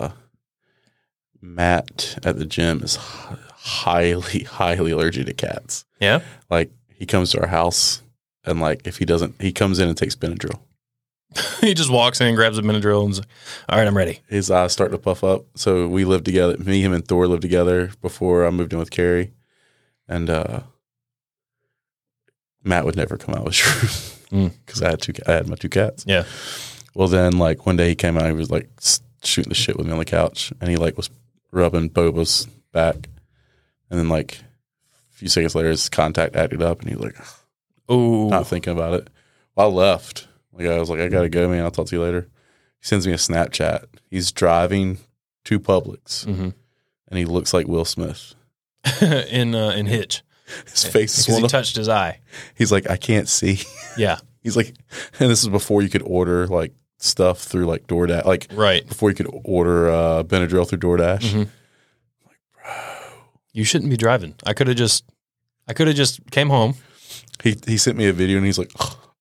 Matt at the gym is highly allergic to cats. Yeah. Like he comes to our house and like if he comes in and takes Benadryl. He just walks in, grabs a Benadryl, and is like, all right, I'm ready. His eyes start to puff up. So we lived together. Me, him, and Thor lived together before I moved in with Carrie. And Matt would never come out with truth because I had my 2 cats. Yeah. Well, then like one day he came out. He was like shooting the shit with me on the couch, and he like was rubbing Boba's back. And then like a few seconds later, his contact acted up, and he was like, "Oh, not thinking about it." Well, I left. Like I was like, I gotta go, man. I'll talk to you later. He sends me a Snapchat. He's driving to Publix, and he looks like Will Smith in Hitch. His face is because he touched his eye. He's like, I can't see. Yeah. He's like, and this is before you could order like stuff through like DoorDash, like before you could order Benadryl through DoorDash. Mm-hmm. Like, bro, you shouldn't be driving. I could have just came home. He sent me a video, and he's like.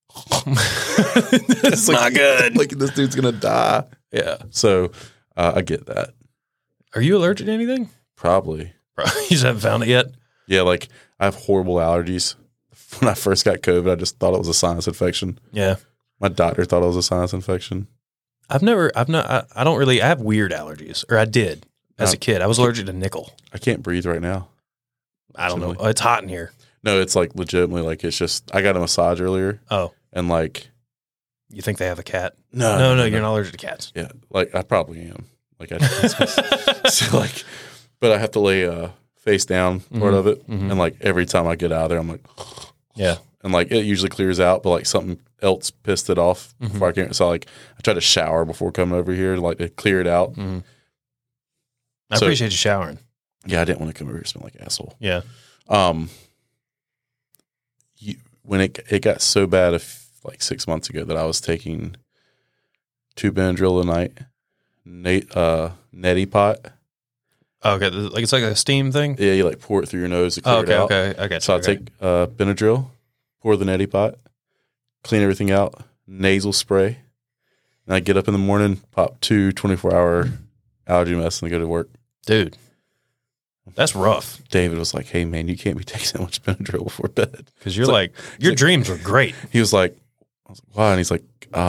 It's like, not good. Like this dude's gonna die. Yeah. So I get that. Are you allergic to anything? Probably. You just haven't found it yet? Yeah, like I have horrible allergies. When I first got COVID, I just thought it was a sinus infection. Yeah. My doctor thought it was a sinus infection. I have weird allergies, or I did as a kid. I was allergic to nickel. I can't breathe right now. I don't know. It's hot in here. No, it's like legitimately like it's just, I got a massage earlier. Oh. And like. You think they have a cat? No, you're not allergic to cats. Yeah. Like I probably am. Like so like, but I have to lay face down part of it. And like every time I get out of there, I'm like. Yeah. And like it usually clears out, but like something else pissed it off before I came. So like I try to shower before coming over here to like to clear it out. I appreciate you showering. Yeah, I didn't want to come over here and smell like an asshole. Yeah. When it got so bad like 6 months ago that I was taking 2 Benadryl a night, neti pot. Okay, like it's like a steam thing. Yeah, you like pour it through your nose to clear it out. Okay. So I take Benadryl, pour the neti pot, clean everything out, nasal spray, and I get up in the morning, pop 2 24-hour allergy medicine and go to work. Dude, that's rough. David was like, "Hey man, you can't be taking that much Benadryl before bed." Because you're like your dreams were great. He was like, "I was like, why?" And he's like,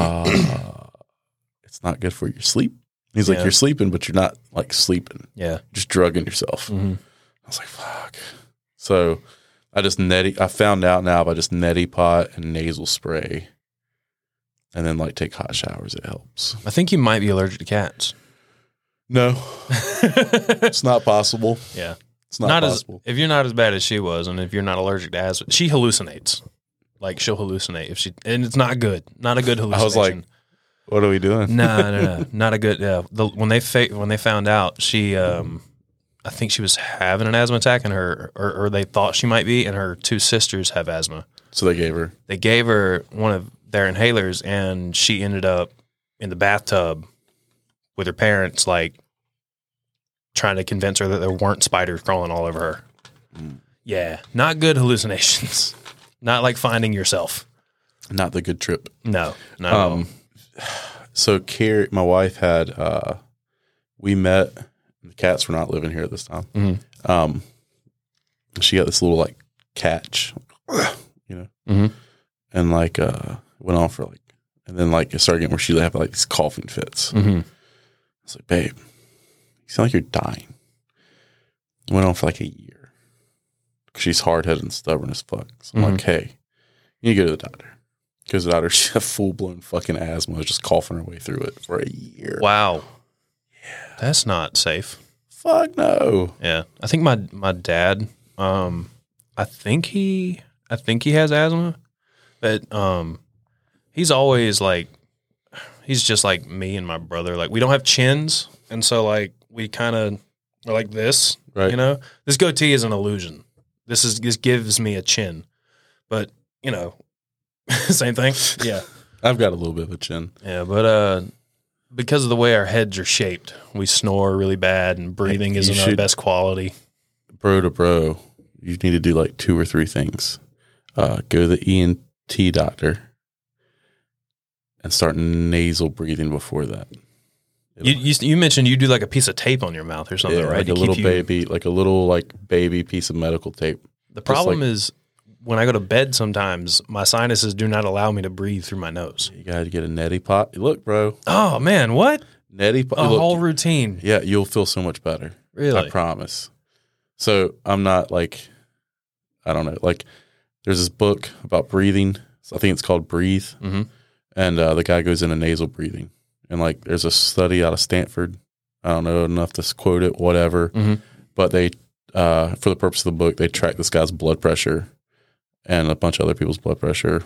"It's not good for your sleep." He's like, "You're sleeping, but you're not like sleeping. Yeah, just drugging yourself." Mm-hmm. I was like, "Fuck." So I found out now if I just neti pot and nasal spray, and then like take hot showers, it helps. I think you might be allergic to cats. No, it's not possible. Yeah, it's not possible. If you're not as bad as she was, and if you're not allergic to asthma, she hallucinates. Like she'll hallucinate and it's not good. Not a good hallucination. I was like, "What are we doing?" No, not a good. Yeah, when they found out, she, I think she was having an asthma attack, and or they thought she might be, and her 2 sisters have asthma. So they gave her one of their inhalers, and she ended up in the bathtub with her parents, like trying to convince her that there weren't spiders crawling all over her. Yeah, not good hallucinations. Not like finding yourself. Not the good trip. No, no. So Carrie, my wife had, we met, the cats were not living here at this time. Mm-hmm. She got this little like catch, Mm-hmm. and like, went on for like, and then like it started getting where she would have like these coughing fits. Mm-hmm. I was like, "Babe, you sound like you're dying." It went on for like a year. She's hard-headed and stubborn as fuck. So I'm like, "Hey, you need to go to the doctor." Goes to the doctor. She had full-blown fucking asthma. Was just coughing her way through it for a year. Wow. Yeah. That's not safe. Fuck no. Yeah. I think my dad, I think he has asthma, but he's always like, he's just like me and my brother. Like we don't have chins, and so like we kind of are like this. Right. You know, this goatee is an illusion. This gives me a chin, but you know, same thing. Yeah. I've got a little bit of a chin. Yeah, but because of the way our heads are shaped, we snore really bad, and breathing isn't our best quality. Bro to bro, you need to do like 2 or 3 things. Go to the ENT doctor and start nasal breathing before that. You mentioned you do like a piece of tape on your mouth or something, Yeah, right? like a little baby piece of medical tape. The problem is when I go to bed sometimes, my sinuses do not allow me to breathe through my nose. You got to get a neti pot. Look, bro. Oh, man, what? Neti pot. A whole routine. Yeah, you'll feel so much better. Really? I promise. So I'm not like, I don't know, like there's this book about breathing. I think it's called Breathe. Mm-hmm. And the guy goes into nasal breathing. And like there's a study out of Stanford. I don't know enough to quote it, whatever. Mm-hmm. But they, for the purpose of the book, they track this guy's blood pressure and a bunch of other people's blood pressure,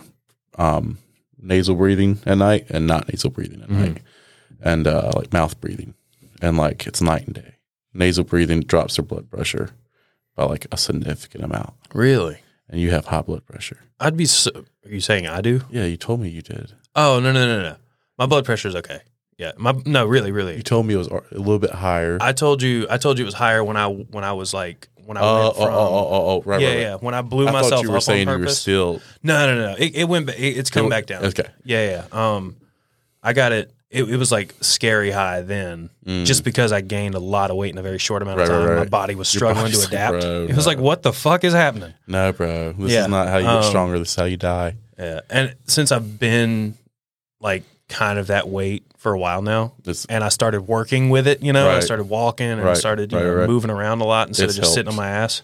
nasal breathing at night and not nasal breathing at night, and like mouth breathing. And like it's night and day. Nasal breathing drops their blood pressure by like a significant amount. Really? And you have high blood pressure. Are you saying I do? Yeah, you told me you did. Oh, no. My blood pressure is okay. Yeah. No, really. You told me it was a little bit higher. I told you it was higher when I was like, when I went from. Right. Yeah. When I blew myself up on purpose. I thought you were saying you were still. No. It's come back down. Okay. Yeah. I got it. It was like scary high then, just because I gained a lot of weight in a very short amount of time. Right. My body was struggling to adapt. Like, bro, it was like, what the fuck is happening? No, bro. This is not how you get stronger. This is how you die. Yeah. And since I've been like kind of that weight for a while now, and I started working with it, I started walking and started moving around a lot instead of just sitting on my ass.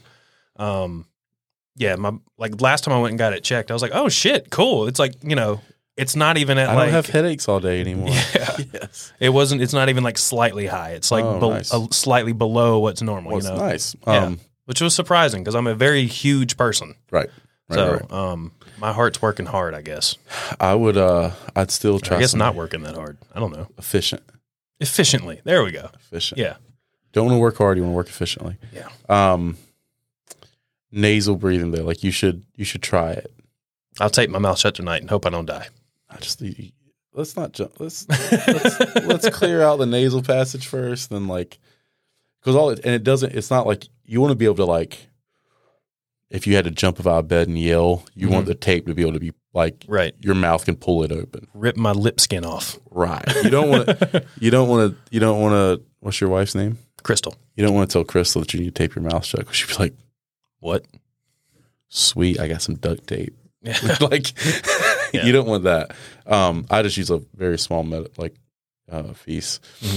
My last time I went and got it checked, I was like, oh shit, cool. It's like, it's not even at I don't have headaches all day anymore. Yeah. Yes. It's not even like slightly high. It's like nice. Slightly below what's normal, It's nice. Which was surprising because I'm a very huge person. Right. My heart's working hard, I guess. I'd still try. I guess not working that hard. I don't know. Efficiently. There we go. Efficient. Yeah. Don't want to work hard. You want to work efficiently. Yeah. Nasal breathing though, like you should try it. I'll tape my mouth shut tonight and hope I don't die. let's not jump. Let's clear out the nasal passage first, then like, because it's not like you want to be able to like, if you had to jump out of bed and yell, you want the tape to be able to be like, right, your mouth can pull it open, rip my lip skin off. Right. You don't want to. What's your wife's name? Crystal. You don't want to tell Crystal that you need to tape your mouth shut because she'd be like, "What? Sweet, I got some duct tape." Yeah. Like, you don't want that. I just use a very small piece.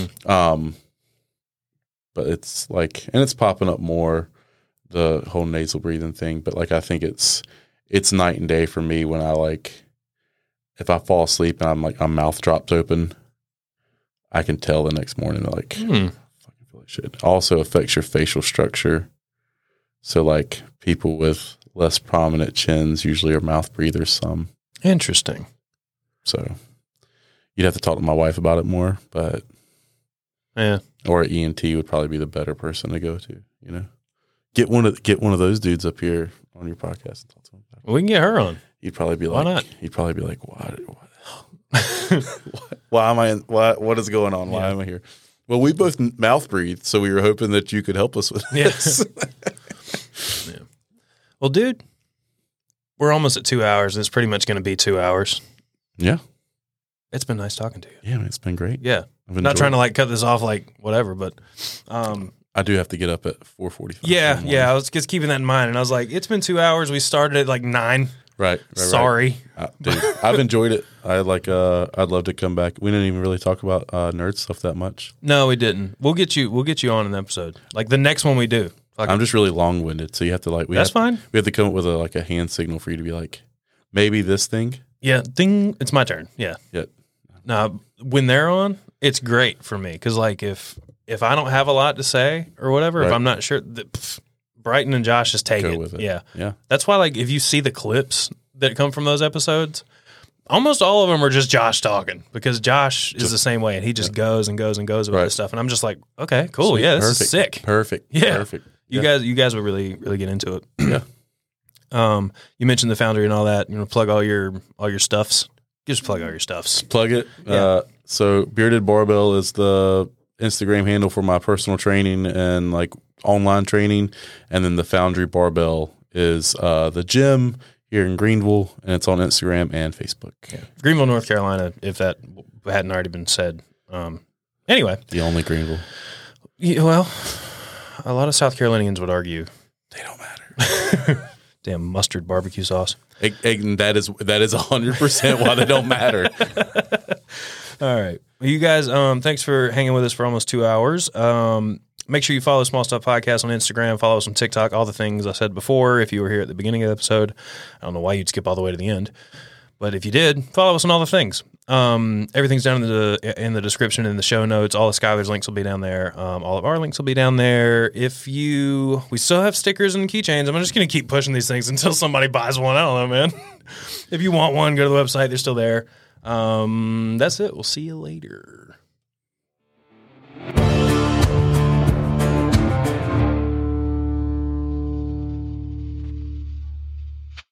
But it's like, and it's popping up more, the whole nasal breathing thing. But like, I think it's night and day for me when I like, if I fall asleep and I'm like, my mouth drops open, I can tell the next morning, like, fucking feel like shit. Also affects your facial structure. So like, people with less prominent chins usually are mouth breathers some. Interesting. So you'd have to talk to my wife about it more, but yeah. Or an ENT would probably be the better person to go to, you know. Get one of those dudes up here on your podcast and talk to him about it. We can get her on. He'd probably be Why like, not? He'd probably be like, why am I in, what is going on? Why am I here? Well, we both mouth breathe, so we were hoping that you could help us with this. Yeah. Well, dude, we're almost at 2 hours, and it's pretty much going to be 2 hours. Yeah. It's been nice talking to you. Yeah, man, it's been great. Yeah. I'm not trying to like cut this off like whatever, but I do have to get up at 4:45. Yeah. I was just keeping that in mind, and I was like, it's been 2 hours. We started at like 9. Right. Sorry. Dude, I've enjoyed it. I'd love to come back. We didn't even really talk about nerd stuff that much. No, we didn't. We'll get you on an episode. Like the next one we do. I'm just really long-winded, so you have to like. That's fine. We have to come up with a hand signal for you to be like, maybe this thing. Yeah, ding. It's my turn. Yeah. Yeah. Now, when they're on, it's great for me because like if I don't have a lot to say or whatever, if I'm not sure, Brighton and Josh just take it. With it. Yeah. Yeah. That's why like if you see the clips that come from those episodes, almost all of them are just Josh talking because Josh is the same way and he just goes and goes and goes about this stuff, and I'm just like, okay, cool, sweet. Yeah, this is sick, perfect, yeah, perfect. You guys would really get into it. Yeah. You mentioned the Foundry and all that. You know, plug all your stuffs. Just plug all your stuffs. Plug it. Yeah. So Bearded Barbell is the Instagram handle for my personal training and like online training, and then the Foundry Barbell is the gym here in Greenville, and it's on Instagram and Facebook. Yeah. Greenville, North Carolina, if that hadn't already been said. Anyway. The only Greenville. Yeah, well, a lot of South Carolinians would argue. They don't matter. Damn mustard barbecue sauce. And that is 100% why they don't matter. All right. Well, you guys, thanks for hanging with us for almost 2 hours. Make sure you follow Small Stuff Podcast on Instagram, follow us on TikTok, all the things I said before. If you were here at the beginning of the episode, I don't know why you'd skip all the way to the end. But if you did, follow us on all the things. Everything's down in the description, in the show notes. All of Skylar's links will be down there. All of our links will be down there. We still have stickers and keychains. I'm just going to keep pushing these things until somebody buys one. I don't know, man. If you want one, go to the website. They're still there. That's it. We'll see you later.